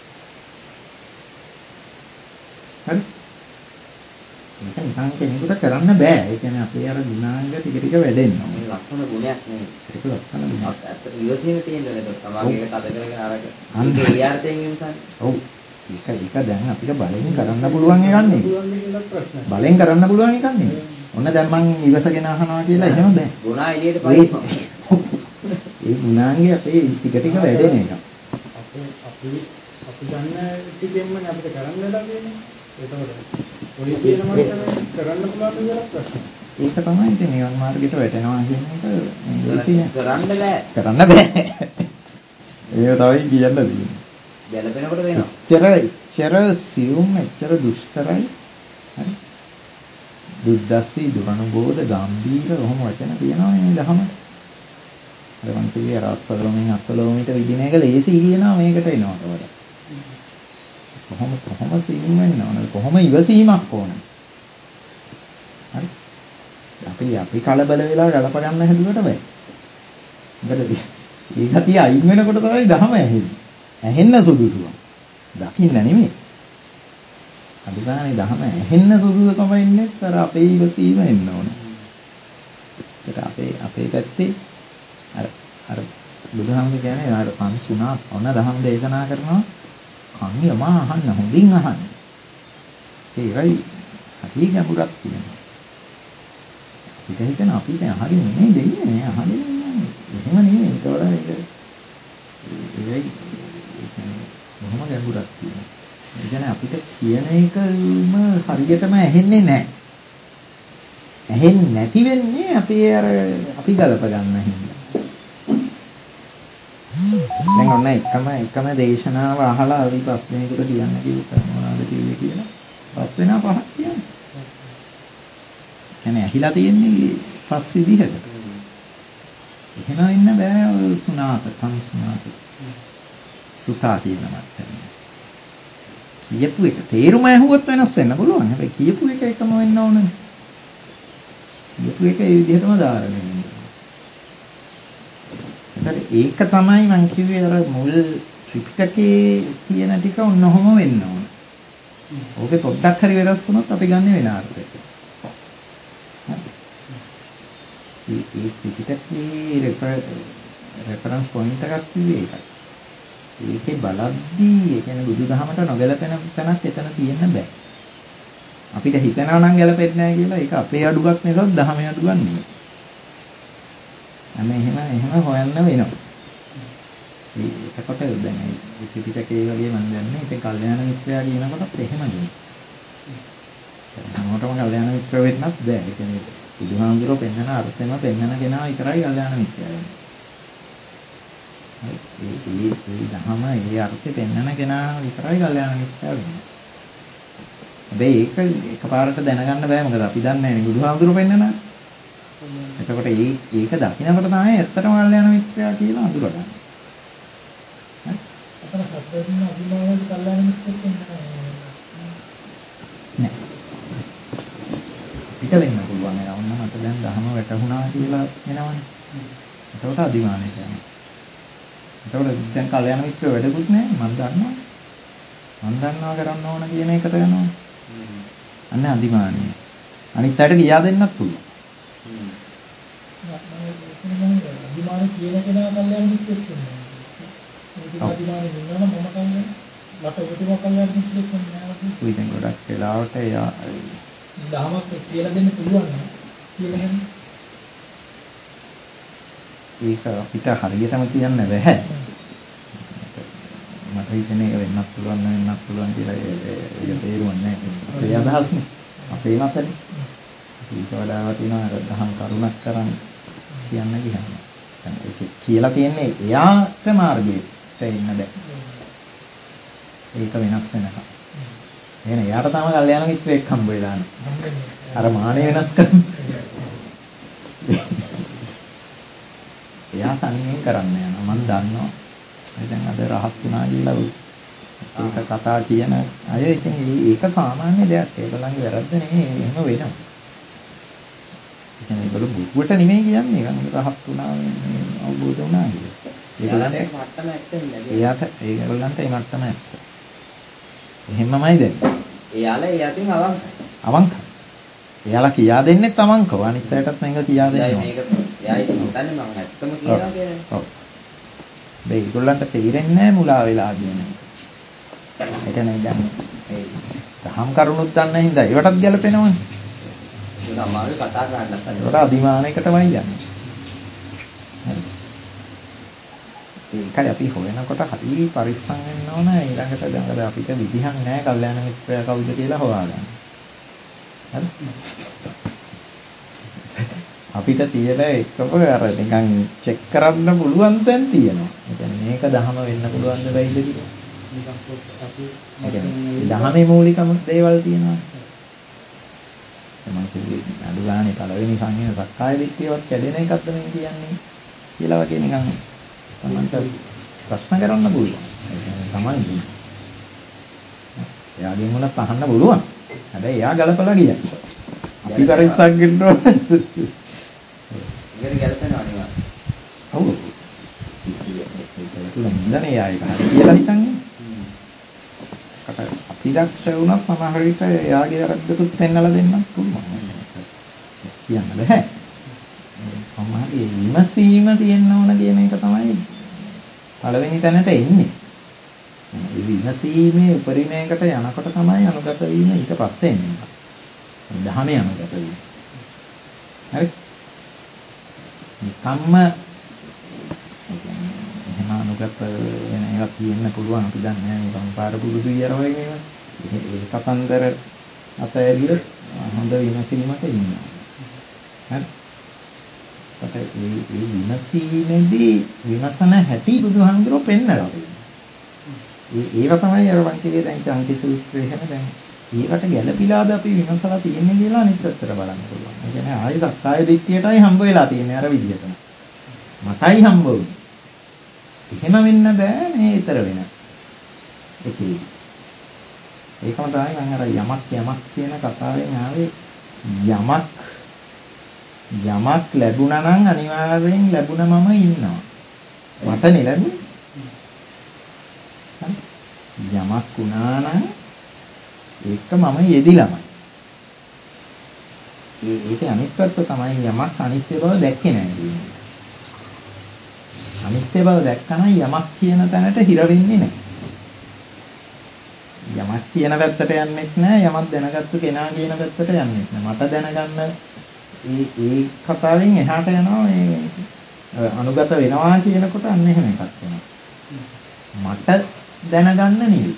හරි. ඒක නිකන් කෙනෙකුට කරන්න බෑ. ඒ කියන්නේ අපේ අර ගුණාංග ටික ටික වැඩෙන්න ඕනේ. මේ ලස්සන ගුණයක් නෙවෙයි. ඒක ලස්සන ගුණයක්. ඇත්තට ඉවසීම තියෙනවා නේද? තමගේ එක තද කරගෙන අරක. ඒක ඒ අර්ථයෙන් විමසන්නේ. ඔව්. ඒක ඒක දැන් අපිට බලෙන් කරන්න පුළුවන් එකක් නෙවෙයි. බලෙන් කරන්න පුළුවන් එකක් නෙවෙයි. ඔන්න දැන් මං ඉවසගෙන අහනවා කියලා එහෙම බෑ. ගුණා එළියට පයින්නවා. ඒ ගුණාංගය අපේ ටික ටික වැඩෙන එක. අපි අපි අපි ගන්න ටිකෙන්මනේ අපිට කරන්න ලැබෙන්නේ. ඒකවල ඔය කියන මට්ටමේ කරන්න පුළුවන් කියලා ප්‍රශ්න. ඒක තමයි ඉතින් නිවන් මාර්ගයට වැටෙනවා කියන එක මේ කරන්න බෑ. කරන්න බෑ. ඒක තමයි කියන්න දෙන්නේ. ගැළපෙනකොට වෙනවා. එච්චර එච්චර සියුම් එච්චර දුෂ්කරයි. හරි. දුද්දස්සී දුරනුබෝධ ගම්බීර ඔහොම වචන තියෙනවා මේ දහමට. අර මං කිව්වේ අර අස්සලෝමින් අස්සලෝමිට විදින එක ලේසි කියනවා මේකට එනවට වඩා. කොහොම කොහොම සිහින් වෙන්න ඕනද? කොහොම ඉවසීමක් ඕනද? හරි. අපි අපි කලබල වෙලා ගලප ගන්න හැදුවට බෑ. මොකද ඒ ගතිය අයින් වෙනකොට තමයි දහම ඇහෙන්නේ. ඇහෙන්න සුදුසුව. දකින්න නෙමෙයි. අදිගානේ දහම ඇහෙන්න සුදුසුකම ඉන්නේ අර අපේ ඉවසීම එන්න ඕනේ. ඒක අපේ අපේ පැත්තේ අර අර බුදුහාමුදුරු කියන්නේ අර පන්සුණා ඔන්න දහම් දේශනා කරනවා කන් යමා අහන්න හොඳින් අහන්න. ඒකයි හරි ගැඹුරක් තියෙනවා. අපිට හිතන අපි දැන් අහගෙන නෙමෙයි දෙන්නේ නේ අහගෙන ඉන්නේ. එහෙම නෙමෙයි ඒක වඩා ඒක ඒකයි කොහොම ගැඹුරක් තියෙනවා. ඒ කියන්නේ අපිට කියන එකම හරියටම ඇහෙන්නේ නැහැ. ඇහෙන්නේ නැති වෙන්නේ අපි අර අපි ගලප ගන්න හින්දා. දැන් ඔන්න එකම එකම දේශනාව අහලා අපි පස් දිනකට කියන්න කිව්වොත් මොනවද කිව්වේ කියලා. පස් වෙනා පහක් කියන්නේ. කියන්නේ ඇහිලා තියෙන්නේ පස් විදිහකට. එහෙම ඉන්න බෑ ඔය සුණාත සංස්නාත. සුතා කියන මට්ටමේ. කියපු එක තේරුම ඇහුවොත් වෙනස් වෙන්න පුළුවන්. හැබැයි කියපු එක එකම වෙන්න ඕනනේ. කියපු එක ඒ විදිහටම ධාරණය වෙන්න. ඒක තමයි මම කිව්වේ අර මුල් ත්‍රිපිටකයේ තියෙන ටික ඔන්නෝම වෙන්න ඕන. ඕකේ පොඩ්ඩක් හරි වෙනස් වුණොත් අපි ගන්න වෙන අර්ථයකට. හරි. මේ ත්‍රිපිටකයේ රෙෆරන්ස් පොයින්ට් එකක් කිව්වේ ඒකයි. ඒකේ බලද්දී ඒ කියන්නේ බුදුදහමට නොගැලපෙන තැනක් එතන තියෙන්න බෑ. අපිට හිතනවා නම් ගැලපෙන්නේ නැහැ කියලා ඒක අපේ අඩුවක් නෙවෙයි දහමේ අඩුවක් නෙවෙයි. අනේ එහෙම එහෙම හොයන්න වෙනවා. ඒකකට දැන් මේ ත්‍රිපිටකයේ වගේ මම දන්නේ ඉතින් කල්යාණ මිත්‍රයා කියනකොටත් එහෙමනේ. හැමෝටම කල්යාණ මිත්‍ර වෙන්නත් බෑ. ඒ කියන්නේ බුදුහාමුදුරුවෝ පෙන්වන අර්ථෙම පෙන්වන කෙනා විතරයි කල්යාණ මිත්‍රයා වෙන්නේ. ඒ ඒ ඒ දහම ඒ අර්ථෙ පෙන්වන කෙනා විතරයි කල්යාණ මිත්‍රයා වෙන්නේ. හැබැයි ඒක එකපාරට දැනගන්න බෑ මොකද අපි දන්නේ නැහැ නේ බුදුහාමුදුරුවෝ පෙන්වන. එතකොට ඒ ඒක දකින්නකොට තමයි ඇත්තටම කල්යාණ මිත්‍රයා කියලා අඳුරගන්නේ. හරි? අතන සත්‍යයෙන් අභිමානයේ කල්යාණ මිත්‍රෙක් නෑ. පිට වෙන්න පුළුවන් නේද? ඔන්න මට දැන් දහම වැටහුණා කියලා එනවනේ. එතකොට අභිමානය කියන්නේ. එතකොට දැන් කල්යාණ මිත්‍ර වැඩකුත් නෑ මම දන්නවා. මම දන්නවා කරන්න ඕන කියන එකට යනවා. අන්න අභිමානය. අනිත් අයට කියා දෙන්නත් පුළුවන්. අභිමාන කියන කෙනා කල්යාණ මිත්‍රෙක් වෙනවා. ඒක අභිමාන වෙනවා මම කල්යාණ මට ඔබතුමා කල්යාණ මිත්‍රෙක් වෙනවා. උයි දැන් ගොඩක් වෙලාවට එයා දහමක් කියලා දෙන්න පුළුවන් නේද? කියලා දෙන්න. ඒක අපිට හරියටම කියන්න බෑ. මට හිතෙන්නේ ඒක වෙන්නත් පුළුවන් වෙන්නත් පුළුවන් කියලා ඒක තේරුම් නැහැ. අපේ අදහස්නේ. අපේ මතනේ. ඒක වඩා වටිනවා අර දහම් කරුණක් කරන් කියන්න ගියාම. දැන් ඒක කියලා තියෙන්නේ එයාට මාර්ගයට එන්න බෑ. ඒක වෙනස් වෙනවා. එහෙනම් එයාට තම කල්යාණ මිත්‍රයෙක් හම්බ වෙලා නැහැ. අර මානෙ වෙනස් කරන්න. එයා තනියෙන් කරන්න යනවා. මම දන්නවා. දැන් අද රහත් වුණා කියලා ඒක කතා කියන අය ඉතින් ඒක සාමාන්‍ය දෙයක්. ඒගොල්ලන්ගේ වැරද්ද නෙමෙයි. එහෙම වෙනවා. කියන්නේ ඒගොල්ලෝ බුදුවට නෙමෙයි කියන්නේ. නිකන් රහත් වුණා අවබෝධ වුණා කියලා. ඒගොල්ලන්ට ඒක මට්ටම ඇත්තෙන්නේ නැහැ. එයාට ඒගොල්ලන්ට ඒ මට්ටම ඇත්ත. එහෙමමයි දැන්. එයාලා ඒ අතින් අවංකයි. අවංකයි. එයාලා කියා දෙන්නෙත් අවංකව. අනිත් අයටත් මේක කියා දෙන්න ඕන. මේක එයා හිතන්නේ මම ඇත්තම කියනවා කියලා. ඔව්. මේ ඒගොල්ලන්ට තේරෙන්නේ නැහැ මුලා වෙලා කියන එක. ඒ කියන්නේ දැන් ඒ දහම් කරුණුත් දන්න හින්දා ඒවටත් ගැලපෙනවනේ. ඒක අමාරුයි කතා කරන්නත්. ඒකට අධිමානයකටමයි යන්නේ. හරි. ඒකයි අපි හොයනකොට හරි පරිස්සම් වෙන්න ඕන. ඊළඟට දැන් අපිට විදිහක් නැහැ කල්යාණ මිත්‍රයා කවුද කියලා හොයාගන්න. හරි. අපිට තියෙන එකම අර නිකන් චෙක් කරන්න පුළුවන් තැන් තියෙනවා. ඒ කියන්නේ මේක දහම වෙන්න පුළුවන් දෙයිද කියලා. නිකන් පොත් අපි දහමේ මූලිකම දේවල් තියෙනවා. මම කිව්වේ අදුගානේ පළවෙනි සංයම සක්කාය දිට්ඨියවත් කැඩෙන එකක්ද මේ කියන්නේ කියලා වගේ නිකන් තමන්ට ප්‍රශ්න කරන්න පුළුවන්. ඒ කියන්නේ තමයි. එයාගෙන් උනත් අහන්න පුළුවන්. හැබැයි එයා ගලපලා ගියා. අපි පරිස්සම් ගන්න ඕනේ. ඒකට ගැලපෙනවා අනිවාර්යයෙන්. ඔව්. ඒක නේදනේ ආයෙ හරි කියලා හිතන්නේ. කට අපිරක්ෂ වුණා සමහර විට එයාගේ වැරද්දකුත් පෙන්වලා දෙන්නත් පුළුවන්. කියන්න බෑ. සමහරේ විමසීම තියෙන්න ඕන කියන එක තමයි පළවෙනි තැනට එන්නේ. මේ විමසීමේ උපරිමයකට යනකොට තමයි අනුගත වීම ඊට පස්සේ එන්නේ. දහමේ අනුගත වීම. හරි. නිකම්ම එහෙම අනුගත වෙන ඒවා තියෙන්න පුළුවන් අපි දන්නේ නැහැ මේ සංසාර පුරුදු විතර වගේ මේවා. ඒ කතන්දර අතහැරියොත් හොඳ විමසීමක ඉන්නවා. හරි. ඒ ඒ විමසීමේදී විමසන හැටි බුදුහාමුදුරුවෝ පෙන්නනවා. ඒ ඒව තමයි අර වංකිකේ දැන් චන්ති සූත්‍රයේ හැම දැන් ඒකට ගැළපීලාද අපි විමසලා තියෙන්නේ කියලා අනිත් පැත්තට බලන්න පුළුවන්. ඒ කියන්නේ ආයි සක්කාය දිට්ඨියටයි හම්බ වෙලා තියෙන්නේ අර විදිහටම. මටයි හම්බ වුනේ. එහෙම වෙන්න බෑ මේ ඊතර වෙන. ඒකේ. ඒකම තමයි මම අර යමක් යමක් කියන කතාවෙන් ආවේ යමක් යමක් ලැබුණා නම් අනිවාර්යෙන් ලැබුණ මම ඉන්නවා. මට නෙලැබුණේ. යමක් වුණා නම් ඒක මම යෙදිලාමයි. ඒ ඒක අනිත් පැත්ත තමයි යමක් අනිත්‍ය බව දැක්කේ නැහැ කියන්නේ. අනිත්‍ය බව දැක්කම යමක් කියන තැනට හිර වෙන්නේ නැහැ. යමක් කියන පැත්තට යන්නෙත් නැහැ, යමක් දැනගත්තු කෙනා කියන පැත්තට යන්නෙත් නැහැ. මට දැනගන්න ඒ ඒ කතාවෙන් එහාට යනවා මේ අනුගත වෙනවා කියනකොට අන්න එහෙම එකක් වෙනවා. මට දැනගන්න නෙවෙයි.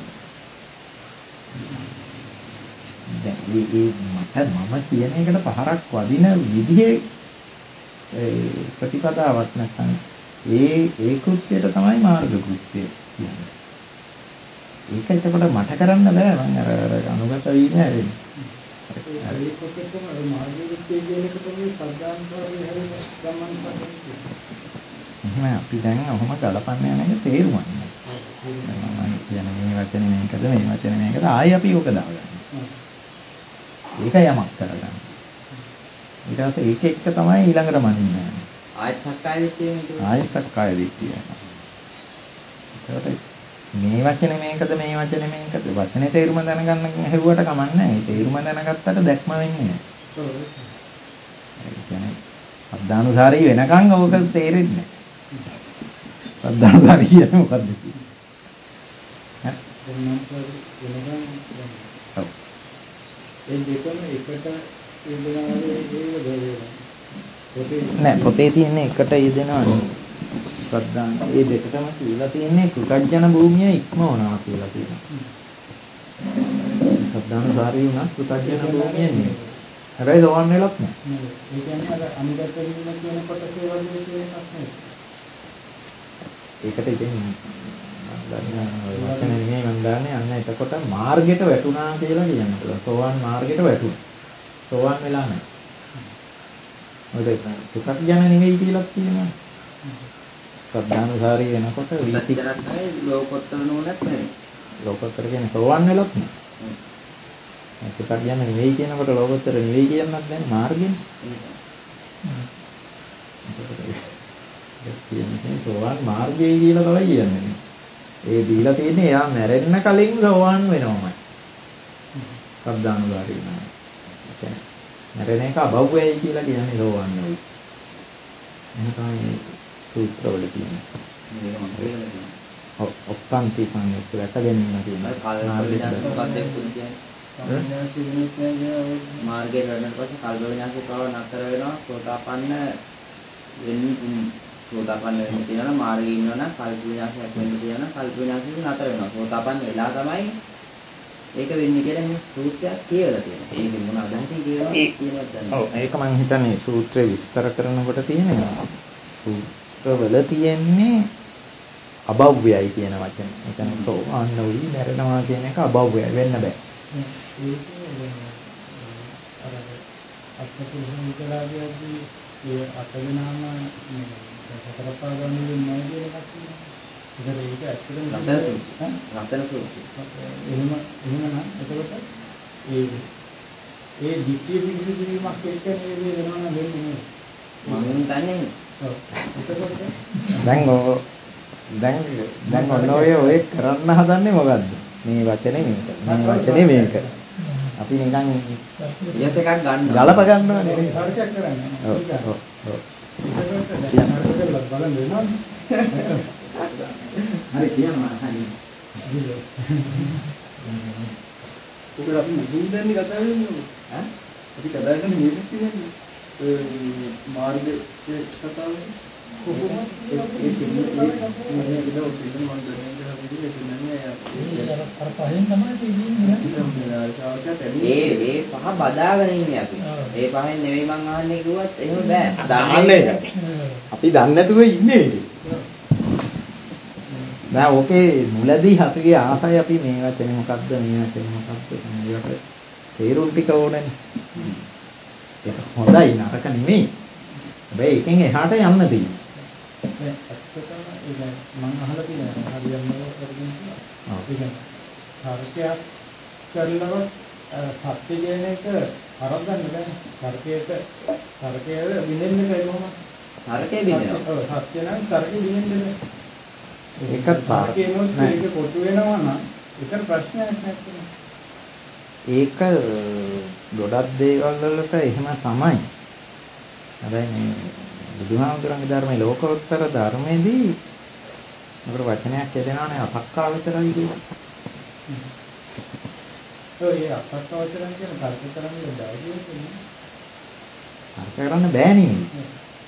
දැන් මේ මට මම කියන එකට පහරක් වදින විදිහේ ප්‍රතිපදාවක් නැත්නම් ඒ ඒ කෘත්‍යයට තමයි මාර්ග කෘත්‍ය කියන්නේ. ඒක එතකොට මට කරන්න බෑ මම අර අනුගත වීම හැරෙන්නේ. හරි කොටකම මාර්ග කෘත්‍ය කියන එක තමයි සද්ධාන්තරයේ හැරෙන ගමන් කරන්නේ. එහෙනම් අපි දැන් ඔහොම ගලපන්න යන එක තේරුම් ගන්න. මම කියන මේ වචනේ මේකද මේ වචනේ මේකද ආයි අපි ඕක දාගන්න. ඒක යමක් කරගන්න. ඊට පස්සේ ඒක එක්ක තමයි ඊළඟට මනින්නේ. ආයත් සක්කාය දිට්ඨිය නේද? ආයත් සක්කාය දිට්ඨිය. ඒකට මේ වචනේ මේකද මේ වචනේ මේකද වචනේ තේරුම දැනගන්න හැවුවට කමන්නේ නැහැ. ඒ තේරුම දැනගත්තට දැක්ම වෙන්නේ නැහැ. ඔව්. ඒ කියන්නේ අද්දානුසාරී වෙනකන් ඕක තේරෙන්නේ නැහැ. අද්දානුසාරී කියන්නේ මොකද්ද කියන්නේ? ඈ? ඔව්. ඒ දෙකම එකට යෙදෙනාවේ ඒක පොතේ නෑ පොතේ තියෙන්නේ එකට යෙදෙනවා නෙවෙයි. සද්දාන ඒ දෙකටම කියලා තියෙන්නේ කෘතඥ භූමිය ඉක්මවනවා කියලා තියෙනවා. සද්දානුසාරී වුණත් කෘතඥ භූමිය නෙවෙයි. හැබැයි සෝවන් වෙලත් නෑ. ඒ කියන්නේ අර අනුගත වීම කියන කොටසේ වගේ කියන එකක් නෙවෙයි. ඒකට ඉතින් මම දන්නේ වචන නෙමෙයි මම දන්නේ අන්න එතකොට මාර්ගයට වැටුණා කියලා කියන්න පුළුවන්. සෝවන් මාර්ගයට වැටුණා. සෝවන් වෙලා නැහැ. මොකද කෘතඥ නෙවෙයි කියලා කියනවා. සද්ධානුසාරී වෙනකොට විචිකරත් නැහැ ලෝකෝත්තර නෝනත් නැහැ. ලෝකෝත්තර කියන්නේ සෝවන් වෙලත් නැහැ. කෘතඥ නෙවෙයි කියනකොට ලෝකෝත්තර නෙවෙයි කියන්නත් නැහැ මාර්ගෙන්නේ. කියන්නේ සෝවාන් මාර්ගය කියලා තමයි කියන්නේ. ඒ දීලා තියෙන්නේ එයා මැරෙන්න කලින් සෝවාන් වෙනවමයි. සද්ධානුසාරී වෙනවා. ඒ මැරෙන එක අභව්‍යයි කියලා කියන්නේ සෝවාන් නෙවෙයි. එහෙනම් තමයි සූත්‍රවල තියෙන්නේ. මේක මම කියලා තියෙනවා. ඔව් ඔක්කාන්ති සංයුක්ත රැක ගැනීම කියනවා. කල්ප විනාශ මොකක්ද කියන්නේ? මාර්ගයට වැඩනට පස්සේ කල්ප විනාශේ පව නතර වෙනවා. සෝතාපන්න වෙන්නේ සෝතාපන්න වෙන්න තියෙනවා මාර්ගයේ ඉන්නවනම් කල්ප විනාශයක් වෙන්න තියෙනවා කල්ප විනාශයෙන් නතර වෙනවා සෝතාපන්න වෙලා තමයි ඒක වෙන්නේ කියලා මේ සූත්‍රයක් කියලා තියෙනවා. ඒක මොන අදහසින් කියනවා කියනවත් නැහැ. ඔව් ඒක මම හිතන්නේ සූත්‍රය විස්තර කරනකොට තියෙනවා. සූත්‍රවල තියෙන්නේ අභව්‍යයි කියන වචන. ඒ කියන්නේ සෝවාන් නොවි මැරෙනවා කියන එක අභව්‍යයි වෙන්න බෑ. ඒක අර අත්පුරුෂ විතරාගියදී ඒ අතගෙනාම මේ සතරපාගන්නේ නැහැ කියන එකක් තියෙනවා. ඒක ඇත්තටම රතන සූත්‍රය. එහෙම එහෙමනම් එතකොට ඒ ඒ ධිට්ඨිය පිළිසිරීමක් එක්ක මේ වෙනවා නම් වෙන්නේ මම දන්නේ. ඔව්. එතකොට දැන් ඔය දැන් දැන් ඔන්න ඔය ඔය කරන්න හදන්නේ මොකද්ද? මේ වචනේ මේක. මේ වචනේ මේක. අපි නිකන් ඊයස් එකක් ගන්න. ගලප ගන්නවා නේ. හරියක් කරන්නේ. ඔව් ඔව් ඔව්. බලන්න වෙනවා. හරි කියන්න හරි. උගල අපි මුලින් දැන් කතා කරන්නේ ඈ අපි කතා කරන්නේ මේක කියන්නේ ඒ මාර්ගයේ කතාව කොහොමද ඒ කියන්නේ ඒ කියන්නේ මම දැනගෙන හරියට කියන්නේ අර පහෙන් තමයි තියෙන්නේ. තර්කයක් ඒ ඒ පහ බදාගෙන ඉන්නේ අපි. ඒ පහෙන් නෙවෙයි මං අහන්නේ කිව්වත් එහෙම බෑ. දන්නේ අපි දන්නේ නැතුව ඉන්නේ ඉතින්. දැන් ඕකේ මුලදී හසුගේ ආසයි අපි මේ වචනේ මොකද්ද මේ වචනේ මොකද්ද මේකට තේරුම් ටික ඕනනේ. ඒක හොඳයි නරක නෙමෙයි. හැබැයි එකෙන් එහාට යන්න තියෙනවා. දැන් ඇත්තටම ඒ මම අහලා තියෙනවා හරියටම කරගෙන ඉන්නවා. ඒ කියන්නේ තර්කයක් කරනකොට සත්‍ය කියන එක අරගන්න බෑ. තර්කයට තර්කයේ විඳින්න බෑ කොහොමද? තර්කයේ විඳිනවා. ඔව් සත්‍ය නම් තර්කයේ විඳින්න බෑ. ඒක තර්කේනොත් ඒක කොටු වෙනවා නම් ඒක ප්‍රශ්නයක් නැත්නම්. ඒක ගොඩක් දේවල් වලට එහෙම තමයි. හැබැයි මේ බුදුහාමුදුරන්ගේ ධර්මයේ ලෝකෝත්තර ධර්මයේදී අපර වචනයක් කියදෙනානේ අපක්කාවිතරයි කියලා. ඔය අපක්කාවිතරන් කියන තර්ක කරන්නේ බෑ කියන්නේ. තර්ක කරන්න බෑ නෙමෙයි.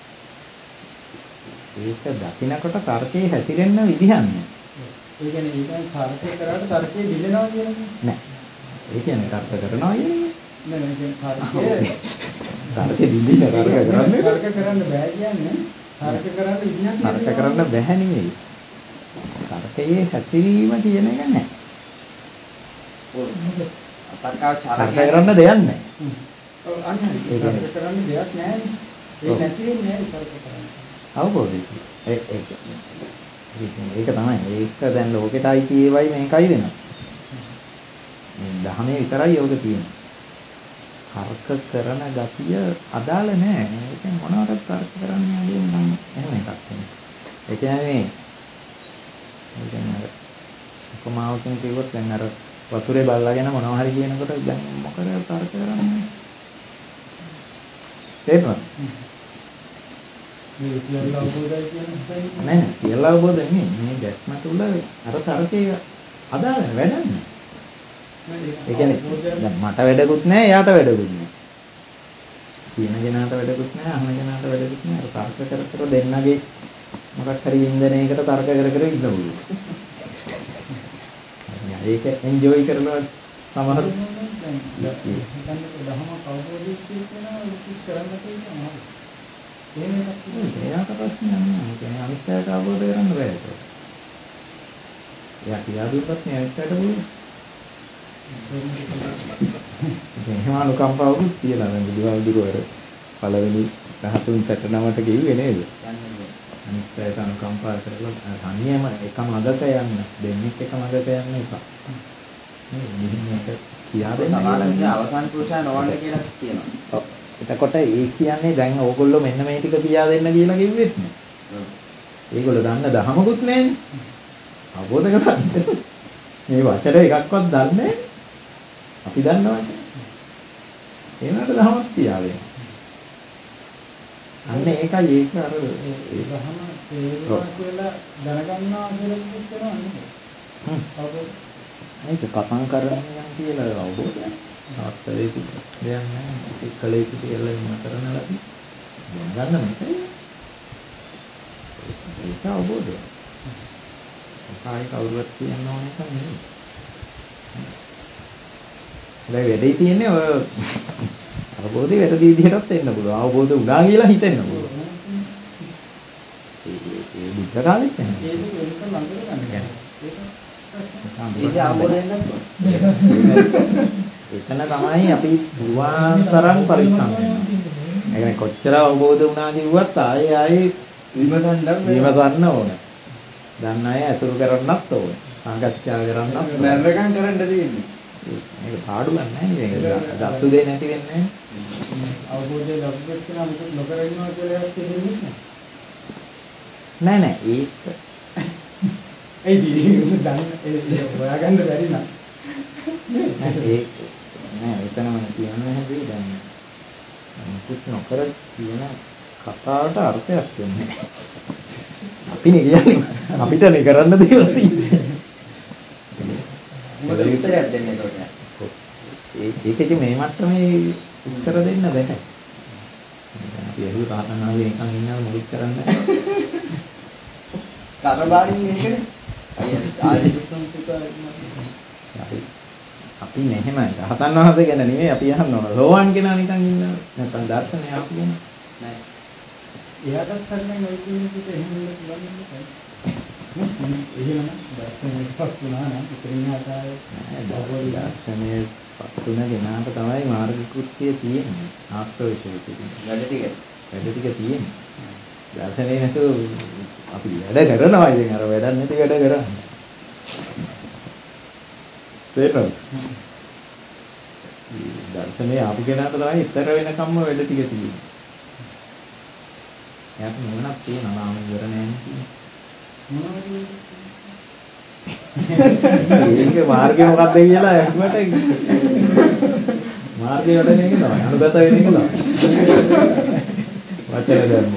ඒක දකින්නකොට තර්කයේ හැසිරෙන්න විදිහක් නෑ. ඒ කියන්නේ ඊටන් තර්කේ කරාට තර්කයේ දිලනවා කියන්නේ නෑ. ඒ කියන්නේ තර්ක කරනවා කියන්නේ නෑ නෑ කියන්නේ තර්කයේ තර්කෙ දිලින තර්ක කරන්නේ තර්ක කරන්න බෑ කියන්නේ තර්ක කරන්න විදිහක් තර්ක කරන්න බෑ නෙමෙයි. තර්කයේ හැසිරීම කියන එක නෑ. ඔව්. තර්කව තර්ක කරන්න දෙයක් නෑ. ඔව් අන්න තර්ක කරන්න දෙයක් නෑනේ. ඒ නැති වෙන්නේ නෑ තර්ක කරන්නේ. අවබෝධය. ඒක ඒක. ඒක තමයි. ඒක දැන් ලෝකෙටයි කියවයි මේකයි වෙනවා. මේ දහමේ විතරයි යෝග තියෙන්නේ. තර්ක කරන ගතිය අදාළ නෑ. ඒකෙන් මොනවද තර්ක කරන්නේ කියන්නේ නම් එහෙම එකක් නෙමෙයි. ඒ කියන්නේ ඒ කියන්නේ උපමාවකින් කිව්වොත් දැන් අර වතුරේ බල්ලාගෙන මොනවා හරි කියනකොට දැන් මොකද තර්ක කරන්නේ? තේරුණාද? මේ සියල්ල අවබෝධයි කියන්නේ නෑ නෑ සියල්ල අවබෝධ නෙමෙයි. මේ දැක්ම තුළ අර තර්කයේ අදාළ වැඩන්නේ. ඒ කියන්නේ දැන් මට වැඩකුත් නෑ එයාට වැඩකුත් නෑ. කියන කෙනාට වැඩකුත් නෑ අහන කෙනාට වැඩකුත් නෑ. අර තර්ක කර කර දෙන්නගේ මොකක් හරි වින්දනයකට තර්ක කර කර ඉන්න පුළුවන්. ඒක එන්ජොයි කරනවා සමහර දැන් දහම අවබෝධය කියනවා විශේෂ කරන්න තියෙනවා. එහෙම එකක් එයාට ප්‍රශ්නයක් නෑ. ඒ කියන්නේ අනිත්‍යයට අවබෝධ කරගන්න බෑ ඒක. එයා කියා දුන්නත් නේ අනිත්‍යයට පුළුවන්. එහෙම අනුකම්පාවකුත් තියලා දැන් බුදුහාමුදුරුවෝ පළවෙනි රහතුන් සැටනමට කිව්වේ නේද? අනිත්‍යයට අනුකම්පා කරලා තනියම එක මගක යන්න දෙන්නෙක් එක මගක යන්න එපා. මේ නිහිමක කියා දෙන්න සමාධියේ අවසන් පුරුෂයා නොවන්න කියලා කියනවා. ඔව්. එතකොට ඒ කියන්නේ දැන් ඕගොල්ලෝ මෙන්න මේ ටික කියා දෙන්න කියලා කිව්වෙත් නෑ. ඔව්. ඒගොල්ලෝ දන්න දහමකුත් නෑනේ. අවබෝධ කරගන්න. මේ වචන එකක්වත් දන්නේ නෑ. අපි දන්නවනේ. ඒනට දහමක් තියා දෙන්න. අන්න ඒකයි ඒක අර ඒ දහම තේරුණා කියලා දැනගන්නවා කියලා කියනවා නේද? හ්ම්. අවබෝධ. ඒක කතං කරන්නේ කියලා අවබෝධයක්. තාත්තලේ දෙයක් නැහැ. එක්කලේ කියලා ඉන්න කරන ලදී. දැනගන්න මේකයි. ඒක අවබෝධය. කායි කවුරුත් කියන්න ඕන එක නෙවෙයි. දැන් වැඩේ තියෙන්නේ ඔය අවබෝධය වැරදි විදිහටත් එන්න පුළුවන්. අවබෝධ වුණා කියලා හිතෙන්න පුළුවන්. ඒ බුද්ධ කාලෙත් නැහැ. ඒක වෙනක ළඟට ගන්න ගන්න. ඒක ඒක අවබෝධයෙන් නැත්නම්. එතන තමයි අපි පුරුවන් තරම් පරිස්සම් වෙනවා. ඒ කියන්නේ කොච්චර අවබෝධ වුණා කිව්වත් ආයේ ආයේ විමසන්න විමසන්න ඕන. දන්න අය අසුරු කරන්නත් ඕන. සාකච්ඡා කරන්නත් ඕන. මැරෙකම් කරන්න තියෙන්නේ. මේක පාඩු ගන්න නැහැ නේද? දත්තු දෙන්නේ නැති වෙන්නේ අවබෝධය ලැබුවෙත් කෙනා මොකද නොකර ඉන්නවා කියලා එකක් තේරෙන්නේ නෑ නෑ ඒක ඒ දිනේ දන්න ඒ හොයාගන්න බැරි නම් නෑ ඒක නෑ එතනම කියන්නේ හැදී දැන් මුකුත් නොකර කියන කතාවට අර්ථයක් වෙන්නේ අපිනේ කියන්නේ අපිටනේ කරන්න දේවල් තියෙන්නේ මොකද උත්තරයක් දෙන්නේ ඒකට? ඒ ඒකෙදි මේ මට්ටමේ උත්තර දෙන්න බෑ. අපි එහෙම තාතනාවේ නිකන් ඉන්නවා මොකද කරන්නේ? කරබාරින් මේකනේ. අයියා ආයෙත් සම්පූර්ණ හරි. අපි මෙහෙමයි. රහතන් වහන්සේ ගැන නෙමෙයි අපි අහන්න ඕන. සෝවාන් කෙනා නිකන් ඉන්නවා. නැත්නම් දර්ශනය ආපු කෙනා. නෑ. එයාටත් හරියන්නේ ওই කියන විදිහට එහෙම වෙන්න පුළුවන් නේද? එහෙම දර්ශනයක්පත් වුණා නම් ඉතින් ආකාරයේ දර්ශනයේ පතුන ගෙනාට තමයි මාර්ග කෘත්‍යය තියෙන්නේ. ආශ්‍රවශීලී තියෙන්නේ. වැඩ ටික. වැඩ ටික තියෙන්නේ. දර්ශනේ නැතුව අපි වැඩ කරනවා ඉතින් අර වැඩක් නැති වැඩ කරන්නේ. තේරෙනවද? දර්ශනේ ආපු කෙනාට තමයි ඉතර වෙනකම්ම වැඩ ටික තියෙන්නේ. එයාට මොනක් තියෙනවා නාම ඉවර නැහැ මොනවද ඒක මාර්ගය මොකක්ද කියලා අහුවට මාර්ගය වඩන එක තමයි අනුගත වෙන එක තමයි වචන ධර්ම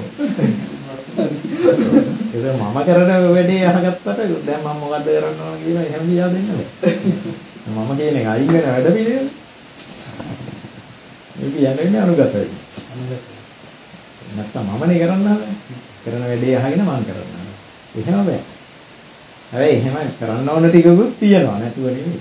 ඒක මම කරන වැඩේ අහගත්තට දැන් මම මොකද්ද කරන්න ඕන කියලා එහෙම කියා දෙන්න බෑ මම කියන එක අයින් වෙන වැඩ පිළිවෙල මේක යන්නේ අනුගත වෙන්න නැත්තම් මමනේ කරන්න හදන්නේ කරන වැඩේ අහගෙන මම කරනවා එහෙම බෑ හැබැයි එහෙම කරන්න ඕන ටිකකුත් තියෙනවා නැතුව නෙමෙයි.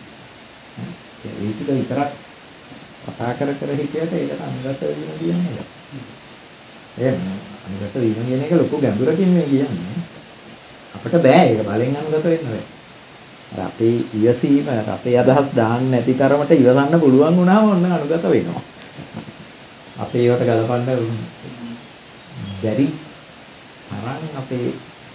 ඒ ටික විතරක් කතා කර කර හිටියට ඒකට අනුගත වීම කියන්නේ. එහෙම අනුගත වීම කියන එක ලොකු ගැඹුරකින් මේ කියන්නේ. අපිට බෑ ඒක බලෙන් අනුගත වෙන්න බෑ. අර අපේ ඉවසීම අපේ අදහස් දාන්න නැති තරමට ඉවසන්න පුළුවන් වුණාම ඔන්න අනුගත වෙනවා. අපේ ඒවට ගලපන්න බැරි තරම් අපේ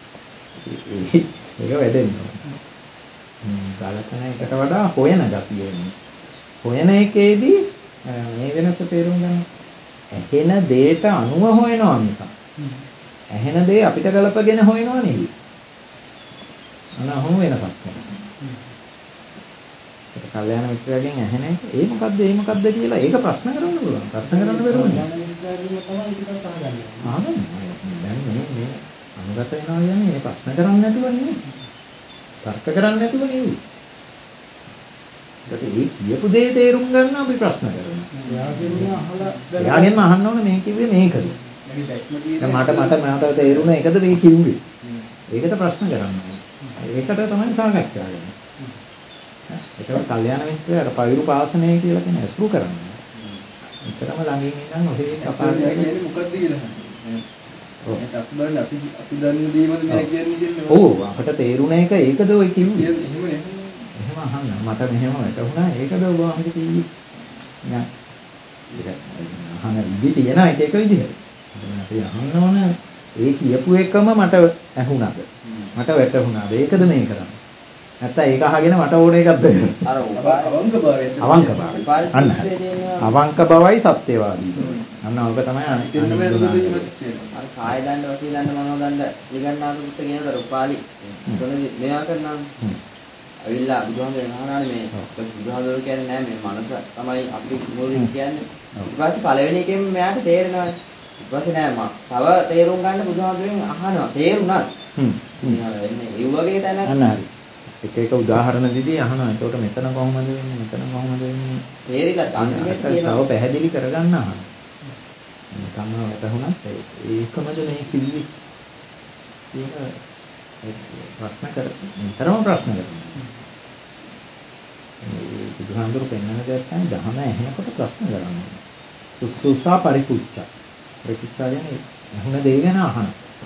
ඒක වැඩෙන්නේ. ගලපන එකට වඩා හොයන ගතිය එන්නේ. හොයන එකේදී මේ වෙනස තේරුම් ගන්න. ඇහෙන දේට අනුව හොයනවා මිස. ඇහෙන දේ අපිට ගලපගෙන හොයනවා නෙවෙයි. අනහොම වෙනසක්. ඒක කල්යාණ මිත්‍රයගෙන් ඇහෙන එක ඒ මොකද්ද ඒ මොකද්ද කියලා ඒක ප්‍රශ්න කරන්න පුළුවන්. ප්‍රශ්න කරන්න බැරුව නේ. කල්යාණ මිත්‍රයගෙන් තමයි ටිකක් අහගන්නේ. ආගන්න. දැන් මේ මේ අනුගත වෙනවා කියන්නේ මේ ප්‍රශ්න කරන්නේ නැතුව නෙවෙයි. තර්ක කරන්නේ නැතුව නෙවෙයි. ඒකට ඒ කියපු දේ තේරුම් ගන්න අපි ප්‍රශ්න කරනවා. එයාගෙන් අහලා එයාගෙන් අහන්න ඕනේ මේ කිව්වේ මේකද? දැන් මට මට මට තේරුණ එකද මේ කිව්වේ? ඒකට ප්‍රශ්න කරන්න ඕනේ. ඒකට තමයි සාකච්ඡා කරන්නේ. ඒකට කල්යාණ මිත්‍රය අර පවිරු පාසනය කියලා කියන ඇසුරු කරන්නේ. විතරම ළඟින් ඉඳන් ඔහේ කතා කරන්නේ මොකද්ද කියලා. ඒක අපිට අපි අපි දන්න දේමද මේ කියන්නේ කියන්නේ. ඔව් අපට තේරුණ එක ඒකද ඔය කිව්වේ. එහෙම නේ. එහෙම අහන්න මට මෙහෙම වැටුණා ඒකද ඔබ අහන්නේ කිව්වේ. නෑ. ඒක අහන විදි තියන එක එක විදිහට. අපි අහන්න ඕන ඒ කියපු එකම මට ඇහුණාද? මට වැටුණාද? ඒකද මේ කරන්නේ. නැත්නම් ඒක අහගෙන මට ඕන එකක්ද කරන්නේ. අර අවංක භාවය. අවංක භාවය. අන්න. අවංක බවයි සත්‍යවාදී. අන්න ඕක තමයි අර කාය දණ්ඩ වචී දණ්ඩ මනෝ දණ්ඩ ඊගන්නාත පුත්ත කියනකොට උපාලි කොහොමද මේවා කරනවා අවිල්ලා බුදුහාමුදුරන් අහනානේ මේ බුදුහාමුදුරුවෝ කියන්නේ නෑ මේ මනස තමයි අපි මූලික කියන්නේ ඊට පස්සේ පළවෙනි එකෙන් මෙයාට තේරෙනවා ඊට පස්සේ නෑ මම තව තේරුම් ගන්න බුදුහාමුදුරන් අහනවා තේරුණා හ්ම් එන්නේ ඒ වගේ තැනක් අන්න හරි එක එක උදාහරණ දිදී අහනවා එතකොට මෙතන කොහොමද වෙන්නේ මෙතන කොහොමද වෙන්නේ තේරිලා අන්තිමට තව පැහැදිලි කරගන්න අහනවා කම්ම වැටුණත් ඒකමද මේ කිව්වේ ඒක ප්‍රශ්න කර නිතරම ප්‍රශ්න කරනවා මේ බුදුහාමුදුරු පෙන්වන දේ තමයි ධහම ඇහෙනකොට ප්‍රශ්න කරනවා සුසුසා පරිපුච්චා පරිපුච්චා කියන්නේ අහන දේ ගැන අහන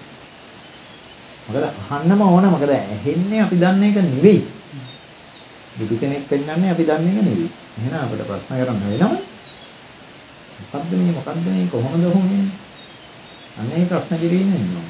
මොකද අහන්නම ඕන මොකද ඇහෙන්නේ අපි දන්න එක නෙවෙයි බුදු කෙනෙක් පෙන්වන්නේ අපි දන්න එක නෙවෙයි එහෙනම් අපිට ප්‍රශ්න කරන්න වෙනවා මොකද්ද මේ මොකද්ද මේ කොහොමද වුනේ? අනේ ප්‍රශ්න කිරීමෙන් නෝ.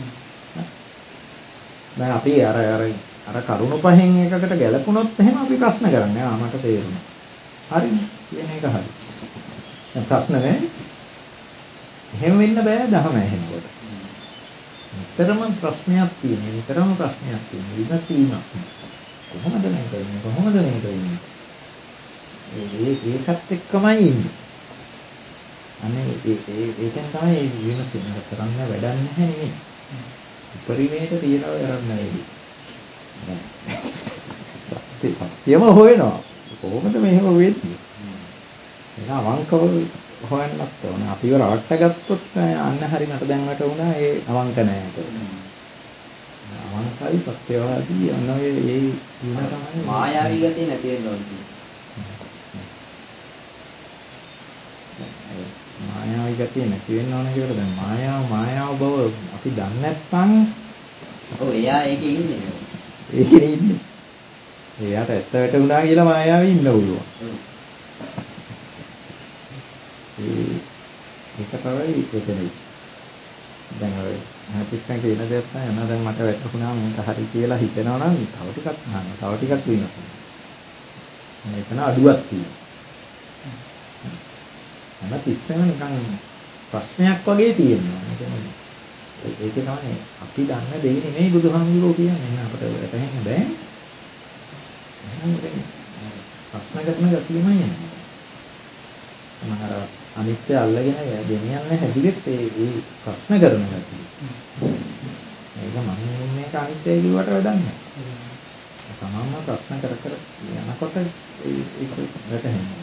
දැන් අපි අර අර අර කරුණු පහෙන් එකකට ගැලපුණොත් එහෙම අපි ප්‍රශ්න කරන්නේ. ආ මට තේරුණා. හරිනේ. කියන එක හරි. දැන් ප්‍රශ්න නැහැ. එහෙම වෙන්න බෑ දහම ඇහෙනකොට. විතරම ප්‍රශ්නයක් තියෙනවා. විතරම ප්‍රශ්නයක් තියෙනවා. විමසීම. කොහොමද මේක වෙන්නේ? කොහොමද මේක වෙන්නේ? ඒ ඒකත් එක්කමයි ඉන්නේ. අනේ ඒ ඒ ඒකෙන් තමයි විමසීම කරන්න වැඩක් නැහැ නෙමෙයි. පරිමේට තියනවා කරන්න නෙවෙයි. සත්‍ය සත්‍යම හොයනවා. කොහොමද මෙහෙම වෙන්නේ? ඒක අවංකව හොයන්නත් ඕන. අපිව රවට්ට ගත්තොත් අන්න හරි මට දැන් වටුණා ඒ අවංක නැහැ කියලා. අවංකයි සත්‍යවාදී අන්න ඒ ඒ ಗುಣ තමයි මායාවී ගතිය නැති වෙනවා. ගතිය නැති වෙන්න ඕන කියලා දැන් මායාව මායාව බව අපි දන්නේ නැත්නම් ඔව් එයා ඒකේ ඉන්නේ. ඒකේ ඉන්නේ. එයාට ඇත්ත වැටුණා කියලා මායාවේ ඉන්න පුළුවන්. ඒ ඒක තමයි ඒකනේ. දැන් ඔය හැපිස්සන් කියන දේ තමයි එනවා දැන් මට වැටුණා මේක හරි කියලා හිතනවා නම් තව ටිකක් අහන්න. තව ටිකක් වෙනවා. මේකන අඩුවක් තියෙනවා. අන්න තිස්සම නිකන් ප්‍රශ්නයක් වගේ තියෙනවා. ඒක තමයි අපි දන්න දෙය නෙමෙයි බුදුහාමුදුරුවෝ කියන්නේ. එහෙනම් අපිට වැටහෙන්න බෑ. එහෙනම් ප්‍රශ්න කරන ගතියමයි යන්නේ. මහර අනිත්‍ය අල්ලගෙන ගෙනියන්නේ හැදිගෙත් ඒ ප්‍රශ්න කරන ගතිය. ඒක මම මේක අනිත්‍යයි කිව්වට වැඩක් නැහැ. තමන්ම ප්‍රශ්න කර කර යනකොට ඒක වැටහෙනවා.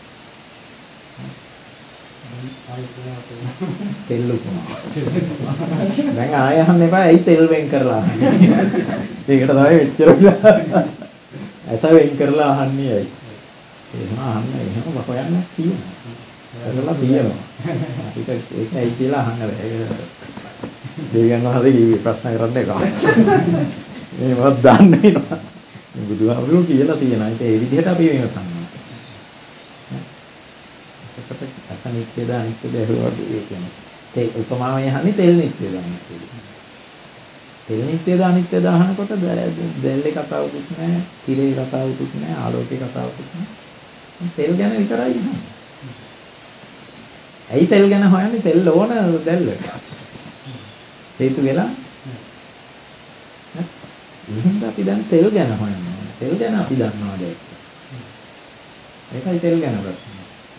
තෙල් උපමා. දැන් ආය අහන්න එපා ඇයි තෙල් වෙන් කරලා අහන්නේ. ඒකට තමයි එච්චර ඇස වෙන් කරලා අහන්නේ ඇයි. එහෙම අහන්න එහෙම හොයන්න තියෙනවා. කරලා තියෙනවා. ඒක ඒක ඇයි කියලා අහන්න බෑ. දෙවියන් වහන්සේ කිව්වේ ප්‍රශ්න කරන්න එපා. මේවත් දන්නේ නැහැ. බුදුහාමුදුරුවෝ කියලා තියෙනවා. ඒක ඒ විදිහට අපි විමසන්න. ඒකට අනිත්‍යද අනිත්‍යද ඇහුවා ඒ කියන්නේ. ඒ උපමාවේ යහනේ තෙල් නිත්‍යද අනිත්‍යද. තෙල් නිත්‍යද අනිත්‍යද අහනකොට දැල්ලේ කතාවකුත් නැහැ, තිරේ කතාවකුත් නැහැ, ආලෝකේ කතාවකුත් නැහැ. තෙල් ගැන විතරයි අහන්නේ. ඇයි තෙල් ගැන හොයන්නේ? තෙල් ඕන දැල්ලට. හේතු වෙලා එහෙනම් අපි දැන් තෙල් ගැන හොයනවා. තෙල් ගැන අපි දන්නවා දැන්. ඒකයි තෙල් ගැන ප්‍රශ්නේ.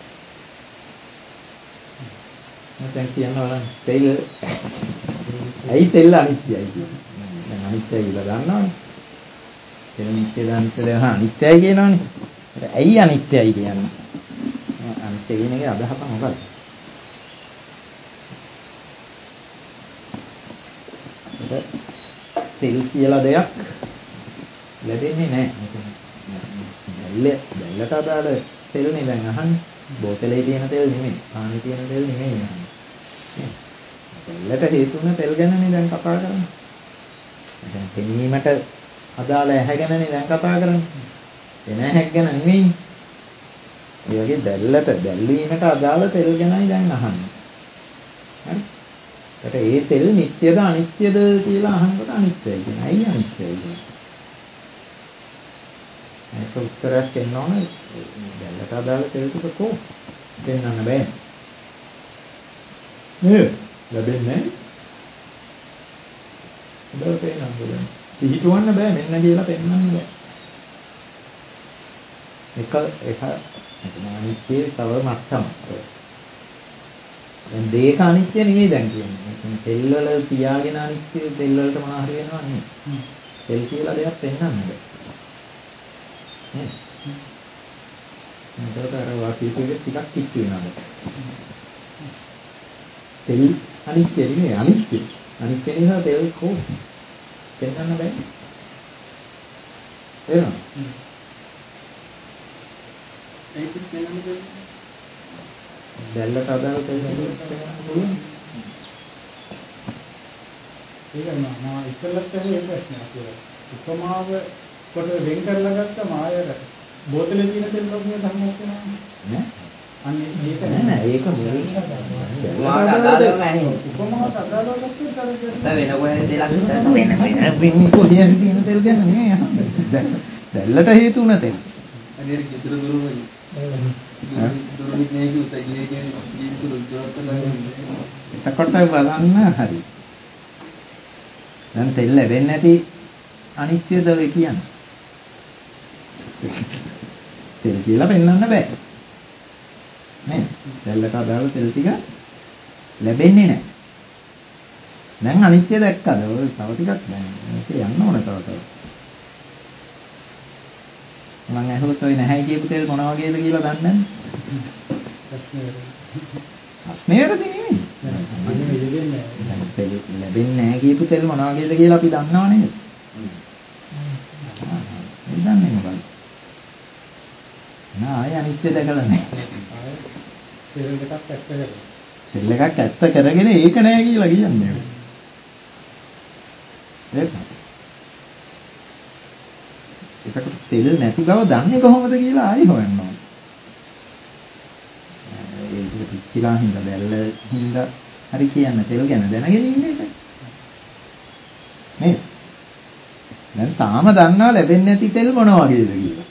මම කියනවා තෙල් ඇයි තෙල් අනිත්‍යයි කියන්නේ. දැන් අනිත්‍යයි කියලා දන්නවනේ. තෙල් නිත්‍යද අනිත්‍යද අනිත්‍යයි කියනවනේ. ඇයි අනිත්‍යයි කියන්නේ? අනිත්‍ය කියන එකේ අදහස මොකක්ද? තෙල් කියලා දෙයක් ලැබෙන්නේ නැහැ. දැල්ල දැල්ලට අදාළ තෙල්නේ දැන් අහන්නේ. බෝතලේ තියෙන තෙල් නෙමෙයි. පානේ තියෙන තෙල් නෙමෙයි අහන්නේ. දැල්ලට හේතු වෙන තෙල් ගැනනේ දැන් කතා කරන්නේ. දැන් පෙනීමට අදාළ ඇහැ ගැනනේ දැන් කතා කරන්නේ. එන ඇහැක් ගැන නෙමෙයි. ඒ වගේ දැල්ලට දැල්වීමට අදාළ තෙල් ගැනයි දැන් අහන්නේ. හරි? ඒකට ඒ තෙල් නිට්ටයද අනිත්‍යද කියලා අහනකොට අනිත්‍යයි කියන. ඇයි අනිත්‍යයි කියන්නේ? ඒක උත්තරයක් දෙන්න ඕනේ. දැල්ලට අදාළ තෙල් ටික කො දෙන්නන්න බෑ. නේ ලැබෙන්නේ නැහැ. හොඳට පේනවද? පිළිතුවන්න බෑ මෙන්න කියලා පෙන්වන්න බෑ. එක එක අනිත්‍යයේ තව මට්ටමක්. දැන් දෙක අනිත්‍ය නෙමෙයි දැන් කියන්නේ. තෙල් වල තියාගෙන අනිත්‍ය තෙල් වලට මොනවා හරි වෙනවා නෙමෙයි. තෙල් කියලා දෙයක් පෙන්වන්න බෑ. නේ? මට අර වාක්‍යයේ ටිකක් කිච්චි වෙනවා. තෙල් අනිත්‍ය නෙමෙයි අනිත්‍ය. අනිත්‍ය නිසා තෙල් කො පෙන්වන්න බෑ. එහෙනම් ඒක පෙන්වන්න බෑ. දැල්ලට අදාළ තෙල් පෙන්වන්න පුළුවන්. ඒක නම ඉස්සෙල්ලත් කියන්නේ ප්‍රශ්නයක් කියලා. උපමාව කොට වෙන් කරලා ගත්තම ආයෙත් බෝතලේ තියෙන තෙල් වගේ ධර්මයක් වෙනවා නෑ. අන්නේ ඒක නෑ නෑ ඒක මුලින්ම උපමාවට අදාළව නැහැ. උපමාවට අදාළව ගත්තොත් අර දැන් වෙන කොහෙද තෙලක් හිටන්නේ? වෙන වෙන වෙන්නේ කොහෙන්ද තියෙන තෙල් ගැන නෙමෙයි අහන්නේ. දැල්ලට හේතු උන තෙල්. අනිත් විතර දුරුමයි. දුරුනි නේ කිව්ත ගියේ කියන්නේ ජීවිත දුරට ගන්න. එතකොට බලන්න හරි. දැන් තෙල් ලැබෙන්නේ නැති අනිත්‍යද ඔය කියන්නේ. තෙල් කියලා පෙන්වන්න බෑ. නේ? දැල්ලට අදාළ තෙල් ටික ලැබෙන්නේ නැහැ. දැන් අනිත්‍ය දැක්කද? ඔය තව ටිකක් දැන් මේක යන්න ඕන තව තව. මම අහුවත් ඔය නැහැ කියපු තෙල් මොන වගේද කියලා දන්නේ නැහැ. ප්‍රශ්නේ වැරදි නෙමෙයි. තෙල් ලැබෙන්නේ නැහැ කියපු තෙල් මොන වගේද කියලා අපි දන්නව නේද? ඒ දන්නේ මොකද? නෑ ආය අනිත්‍ය දැකලා නැහැ. ආයෙ තෙල් දෙකක් ඇක්ට කරලා තෙල් එකක් ඇත්ත කරගෙන ඒක නෑ කියලා කියන්නේ. ඒක. ඒකට තෙල් නැති බව දන්නේ කොහොමද කියලා ආයි හොයන්න ඕනේ. ඒක පිච්චිලා හින්දා දැල්ල හින්දා හරි කියන්නේ තෙල් ගැන දැනගෙන ඉන්නේ ඒක. නේද? දැන් තාම දන්නවා ලැබෙන්නේ නැති තෙල් මොන වගේද කියලා.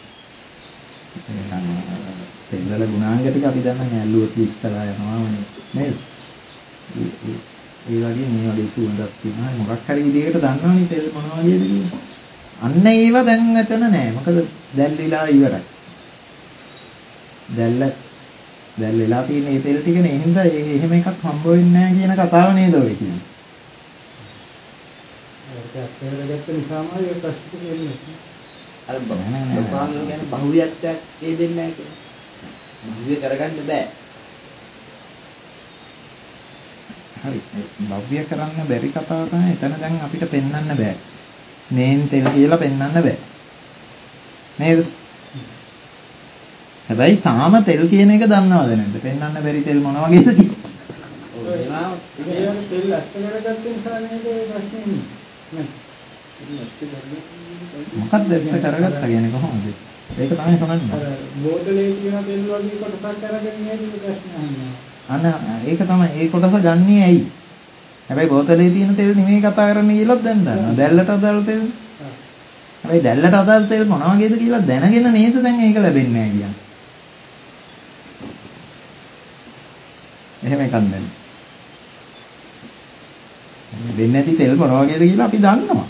තෙල් වල ගුණාංග ටික අපි දන්නන්නේ ඇල්ලුවොත් ඉස්සලා යනවා නේද? ඒ වගේ මේ වගේ සුවඳක් තියෙනවා. මොකක් හරි විදිහකට දන්නවනේ තෙල් මොන වගේද කියලා. අන්න ඒව දැන් එතන නෑ. මොකද දැල්ලිලා ඉවරයි. දැල්ල දැල්ලිලා තියෙන මේ තෙල් ටික නේ. එහෙනම් ඒ එහෙම එකක් හම්බ වෙන්නේ නෑ කියන කතාව නේද ඔය කියන්නේ. ඒක අපේරගත්ත නිසාම ඒ ප්‍රශ්න තියෙන්නේ. අර බපාංග ගැන බහුවියත්වයක් ඒ දෙන්නේ නැහැ කියලා. බහුවිය කරගන්න බෑ. හරි. බහුවිය කරන්න බැරි කතාව තමයි එතන දැන් අපිට පෙන්වන්න බෑ. මේන් තෙල් කියලා පෙන්වන්න බෑ. නේද? හැබැයි තාම තෙල් කියන එක දන්නවද නැද්ද? පෙන්වන්න බැරි තෙල් මොන වගේද කියලා. ඔව් ඒවා ඒ තෙල් අත්කරගත්ත නිසා නේද ඒ ප්‍රශ්නේ ඉන්නේ. මොකක්ද ඒක කරගත්තා කියන්නේ කොහොමද? ඒක තමයි කරන්නේ. අර බෝතලේ තියෙන තෙල් වගේ කොටසක් අරගෙන නේද ප්‍රශ්න අහන්නේ. අන්න ඒක තමයි ඒ කොටස ගන්නේ ඇයි? හැබැයි බෝතලේ තියෙන තෙල් නෙමෙයි කතා කරන්නේ කියලාත් දැන් දන්නවා. දැල්ලට අදාළ තෙල්. හැබැයි දැල්ලට අදාළ තෙල් මොන වගේද කියලා දැනගෙන නේද දැන් ඒක ලැබෙන්නේ නැහැ කියන්නේ. එහෙම එකක් නැහැ. වෙන්නේ නැති තෙල් මොන වගේද කියලා අපි දන්නවා.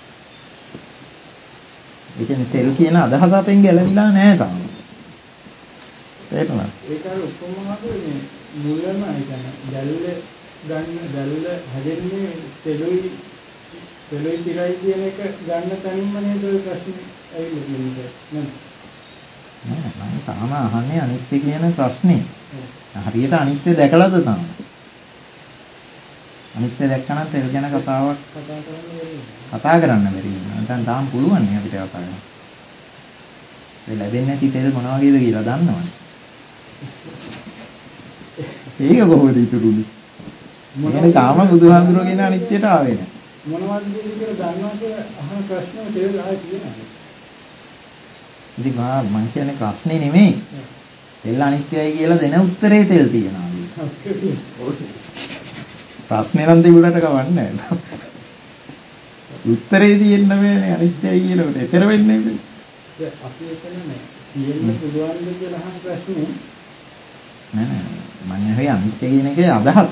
ඒ කියන්නේ තෙල් කියන අදහස අපෙන් ගැලවිලා නැහැ තාම. තේරුණාද? ඒක අර උපමාවක මුලම ඒ කියන්නේ දැල්ල ගන්න දැල්ල හැදෙන්නේ තෙලුයි තෙලුයි තිරයි කියන එක ගන්න තනින්ම නේද ඔය ප්‍රශ්නේ ඇවිල්ලා තියෙන්නේ නේද? නෑ මම තාම අහන්නේ අනිත්‍ය කියන ප්‍රශ්නේ. හරියට අනිත්‍ය දැකලාද තාම? අනිත්‍ය දැක්කම තෙල් ගැන කතාවක් කතා කරන්න බැරි. කතා කරන්න බැරි වෙනවා. නැත්නම් තාම පුළුවන් නේ අපිට කතා කරන්න. ඒ ලැබෙන්නේ නැති තෙල් මොන වගේද කියලා දන්නවනේ. ඒක කොහොමද ඉතුරුනේ? මොකද තාම බුදුහාඳුරගෙන අනිත්‍යයට ආවේ නැහැ. මොනවද කියලා දන්නවා කියලා අහන ප්‍රශ්න තේරුම් ආයෙ තියෙනවා. ඉතින් මම කියන්නේ ප්‍රශ්නේ නෙමෙයි. තෙල් අනිත්‍යයි කියලා දෙන උත්තරේ තෙල් තියනවා. ප්‍රශ්නේ නම් තිබුණාට කවන්නේ නැහැ. උත්තරේ තියෙන්න බෑනේ අනිත්‍යයි කියනකොට. එතර වෙන්නේ නැහැ. ඒ අපි එතන නෑ. තියෙන්න පුළුවන්ද කියලා අහන ප්‍රශ්නේ නෑ නෑ. මම අහුවේ අනිත්‍ය කියන එකේ අදහස.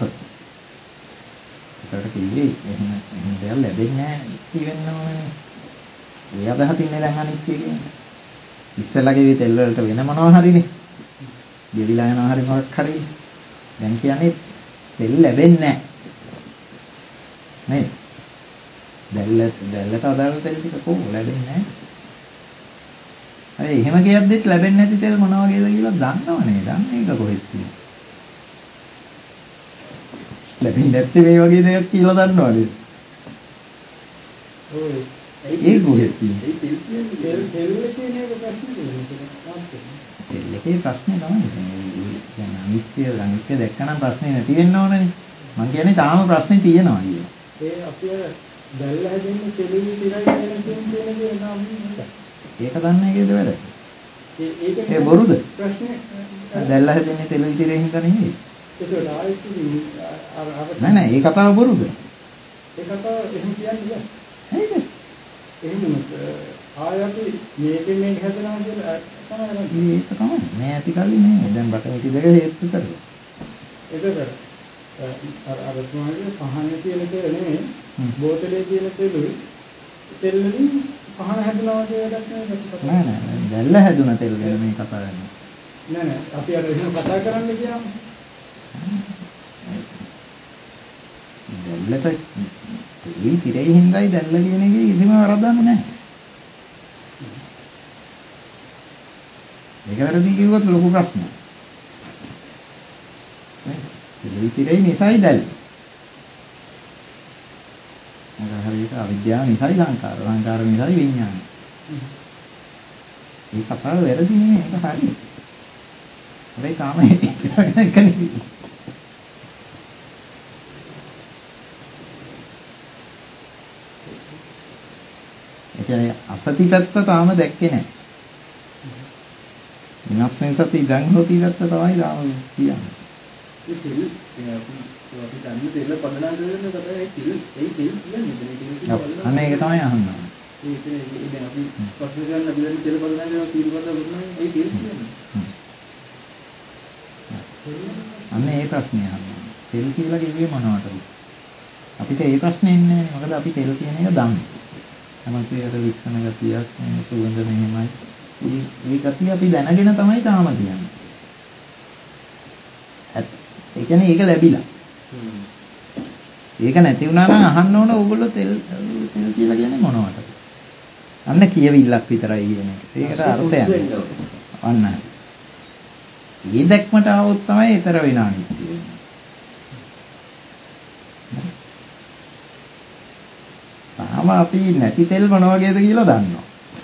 ඒකට කිව්වේ එහෙම එහෙම දෙයක් ලැබෙන්නේ නැහැ කියන්න ඕනේ. ඒ අදහසින් නේද අනිත්‍ය කියන්නේ. ඉස්සෙල්ලාගේ තෙල් වලට වෙන මොනවා හරිනේ. ගෙවිලා යනවා හරි මොකක් හරි. දැන් කියන්නේ තෙල් ලැබෙන්නේ නැහැ. නේ? දැල්ල දැල්ලට අදාළ තෙල් ටික කොහොම ලැබෙන්නේ නැහැ. අය එහෙම කියද්දිත් ලැබෙන්නේ නැති තෙල් මොන වගේද කියලා දන්නවනේ. දන්නේ ඒක කොහෙද කියන්නේ. ලැබෙන්නේ නැත්තේ මේ වගේ දෙයක් කියලා දන්නවනේ. ඔව් ඒක කොහෙද කියන්නේ. ඒ තෙල් කියන්නේ තෙල් තෙල් කියන එක ප්‍රශ්නේ නෙවෙයි. තෙල් එකේ ප්‍රශ්නේ තමයි. දැන් අනිත්‍ය අනිත්‍ය දැක්කනම් ප්‍රශ්නේ නැති වෙන්න ඕනනේ. මං කියන්නේ තාම ප්‍රශ්නේ තියෙනවා කියලා. ඒ අපි අර දැල්ල හැදෙන්නේ තෙලුයි තිරයි කියන කියන දේ නම් ඒක දන්නේ ඒකේද වැඩ? ඒ ඒක ඒ බොරුද? ප්‍රශ්නේ දැල්ල හැදෙන්නේ තෙලුයි තිරේ හින්දා නෙමෙයි. ඒක ආයෙත් අර අර නෑ නෑ ඒ කතාව බොරුද? ඒ කතාව එහෙම කියන්නේ නෑ. ඇයිද? එහෙම ආයෙ අපි මේකෙන් මේක හැදෙනවා කියලා තමයි ඒක තමයි. මේ ඇති කල්ලි නේ. දැන් බටමිටි දෙක හේතු කරලා. ඒකද අර අර තුමාගේ පහනේ තියෙන තෙල් නෙමෙයි බෝතලේ තියෙන තෙලුයි තෙල් වලින් පහන හැදුනා වගේ වැඩක් නෑ නෑ නෑ දැල්ල හැදුන තෙල් ගැන මේ කතා කරන්නේ. නෑ නෑ අපි අර එහෙම කතා කරන්න ගියාම දැල්ලට තෙලුයි තිරේ හින්දායි දැල්ල කියන එකේ කිසිම වරදක් නෑ. මේක වැරදි කිව්වොත් ලොකු ප්‍රශ්නයක්. තෙලුයි තිරේ නිසායි දැල්ල. මොකද හරියට අවිද්‍යාව නිසායි සංකාර, සංකාර නිසායි විඥාන. මේ කතාව වැරදි නෙමෙයි ඒක හරි. හැබැයි තාම ඒක නෙමෙයි. අසති පැත්ත තාම දැක්කේ නැහැ. විනාශ වෙන සති ඉඳන් හොති පැත්ත තමයි තාම කියන්නේ. ඒ තෙල් අපි දන්නේ තෙල් පදනම් කරගෙන තමයි ඒ තෙල් ඒ තෙල් කියන්නේ. ඔව්. අන්න ඒක තමයි අහන්නේ. ඒ කියන්නේ දැන් අපි ප්‍රශ්න කරන අපි දැන් තෙල් පදනම් කරනවා සීල් පදනම් කරනවා ඒ තෙල් කියන්නේ. අන්න ඒ ප්‍රශ්නේ අහන්නේ. තෙල් කියලා කිව්වේ මොනවටද? අපිට ඒ ප්‍රශ්නේ ඉන්නේ නැහැ. මොකද අපි තෙල් කියන එක දන්නේ. තමයි ඒකට විශ්සන ගතියක්, සුවඳ මෙහෙමයි. මේ මේ ගතිය අපි දැනගෙන තමයි තාම කියන්නේ. ඒ කියන්නේ ඒක ලැබිලා. ඒක නැති වුණා නම් අහන්න ඕන ඕගොල්ලෝ තෙල් තෙල් කියලා කියන්නේ මොනවටද? අන්න කියවිල්ලක් විතරයි කියන එක. ඒකට අර්ථයක්. අන්න. මේ දැක්මට આવොත් තමයි ඊතර විනාඩි තියෙන්නේ. තාම අපි නැති තෙල් මොන වගේද කියලා දන්නවා.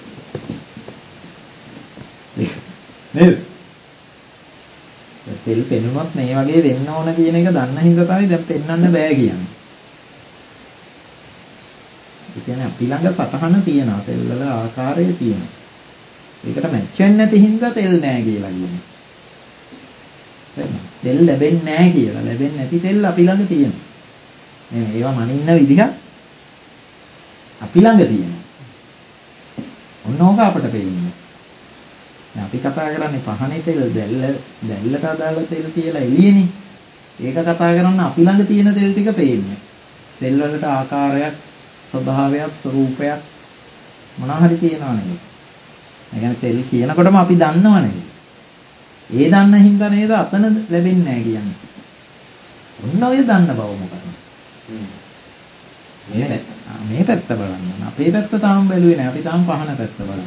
නේද? තෙල් පෙනුනොත් මේ වගේ වෙන්න ඕන කියන එක දන්න හින්දා තමයි දැන් පෙන්වන්න බෑ කියන්නේ. ඒ කියන්නේ අපි ළඟ සටහන තියෙනවා, තෙල් වල ආකාරය තියෙනවා. ඒකට මැච් වෙන්නේ නැති හින්දා තෙල් නෑ කියලා කියන්නේ. තෙල් ලැබෙන්නේ නෑ කියලා. ලැබෙන්නේ නැති තෙල් අපි ළඟ තියෙනවා. මේ ඒවා මනින්න විදිහ අපි ළඟ තියෙනවා. ඔන්න ඕක අපිට පේන්නේ. දැන් අපි කතා කරන්නේ පහනේ තෙල් දැල්ල දැල්ලට අදාළ තෙල් කියලා එළියනේ. ඒක කතා කරන්නේ අපි ළඟ තියෙන තෙල් ටික පේන්නේ. තෙල් වලට ආකාරයක්, ස්වභාවයක්, ස්වરૂපයක් මොනවා හරි තියෙනවා නේද? ඒ කියන්නේ තෙල් කියනකොටම අපි දන්නව නේද? ඒ දන්න හින්දා නේද අතන ලැබෙන්නේ නැහැ කියන්නේ. ඔන්න ඔය දන්න බව මොකක්ද? මේ මේ පැත්ත බලන්න. අපේ පැත්ත තාම බැලුවේ නැහැ. අපි තාම පහන පැත්ත බලන්නේ.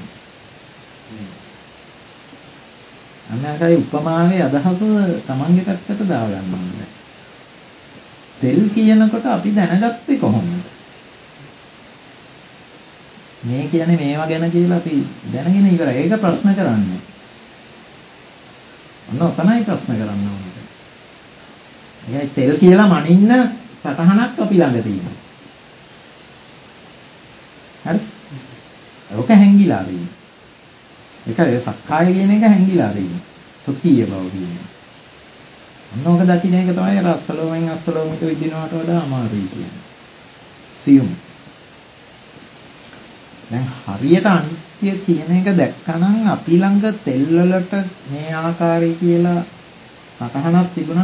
අන්නකයි උපමාවේ අදහස තමන්ගේ පැත්තට දාගන්න ඕනේ. තෙල් කියනකොට අපි දැනගත්තේ කොහොමද? මේ කියන්නේ මේවා ගැන කියලා අපි දැනගෙන ඉවරයි. ඒක ප්‍රශ්න කරන්නේ. ඔන්න ඔතනයි ප්‍රශ්න කරන්න ඕනේ. ඒකයි තෙල් කියලා මනින්න සටහනක් අපි ළඟ තියෙනවා. හරි? ඔක හැංගිලා තියෙනවා. ඒක ඒ සක්කාය කියන එක හැංගිලා තියෙනවා. සුඛීය බව කියන්නේ. අන්න ඔක දකින්න එක තමයි අර අස්සලෝමෙන් අස්සලෝමෙට විදිනවට වඩා අමාරුයි කියන්නේ. සියුම්. දැන් හරියට අනිත්‍ය කියන එක දැක්කනම් අපි ළඟ තෙල් වලට මේ ආකාරය කියලා සටහනක් තිබුණා